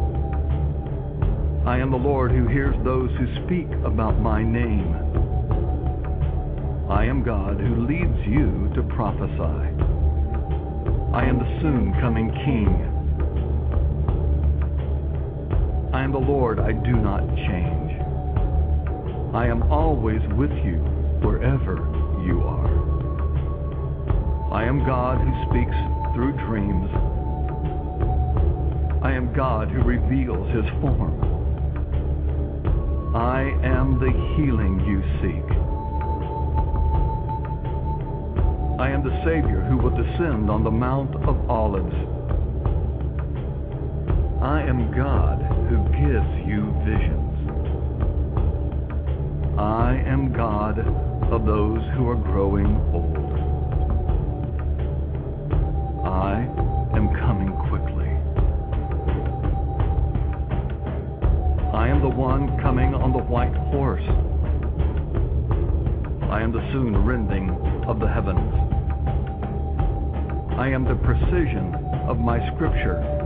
I am the Lord who hears those who speak about my name. I am God who leads you to prophesy. I am the soon-coming King. I am the Lord, I do not change. I am always with you wherever you are. I am God who speaks through dreams. I am God who reveals His form. I am the healing you seek. I am the Savior who will descend on the Mount of Olives. I am God who gives you visions. I am God of those who are growing old. I am coming quickly. I am the one coming on the white horse. I am the soon rending of the heavens. I am the precision of my scripture.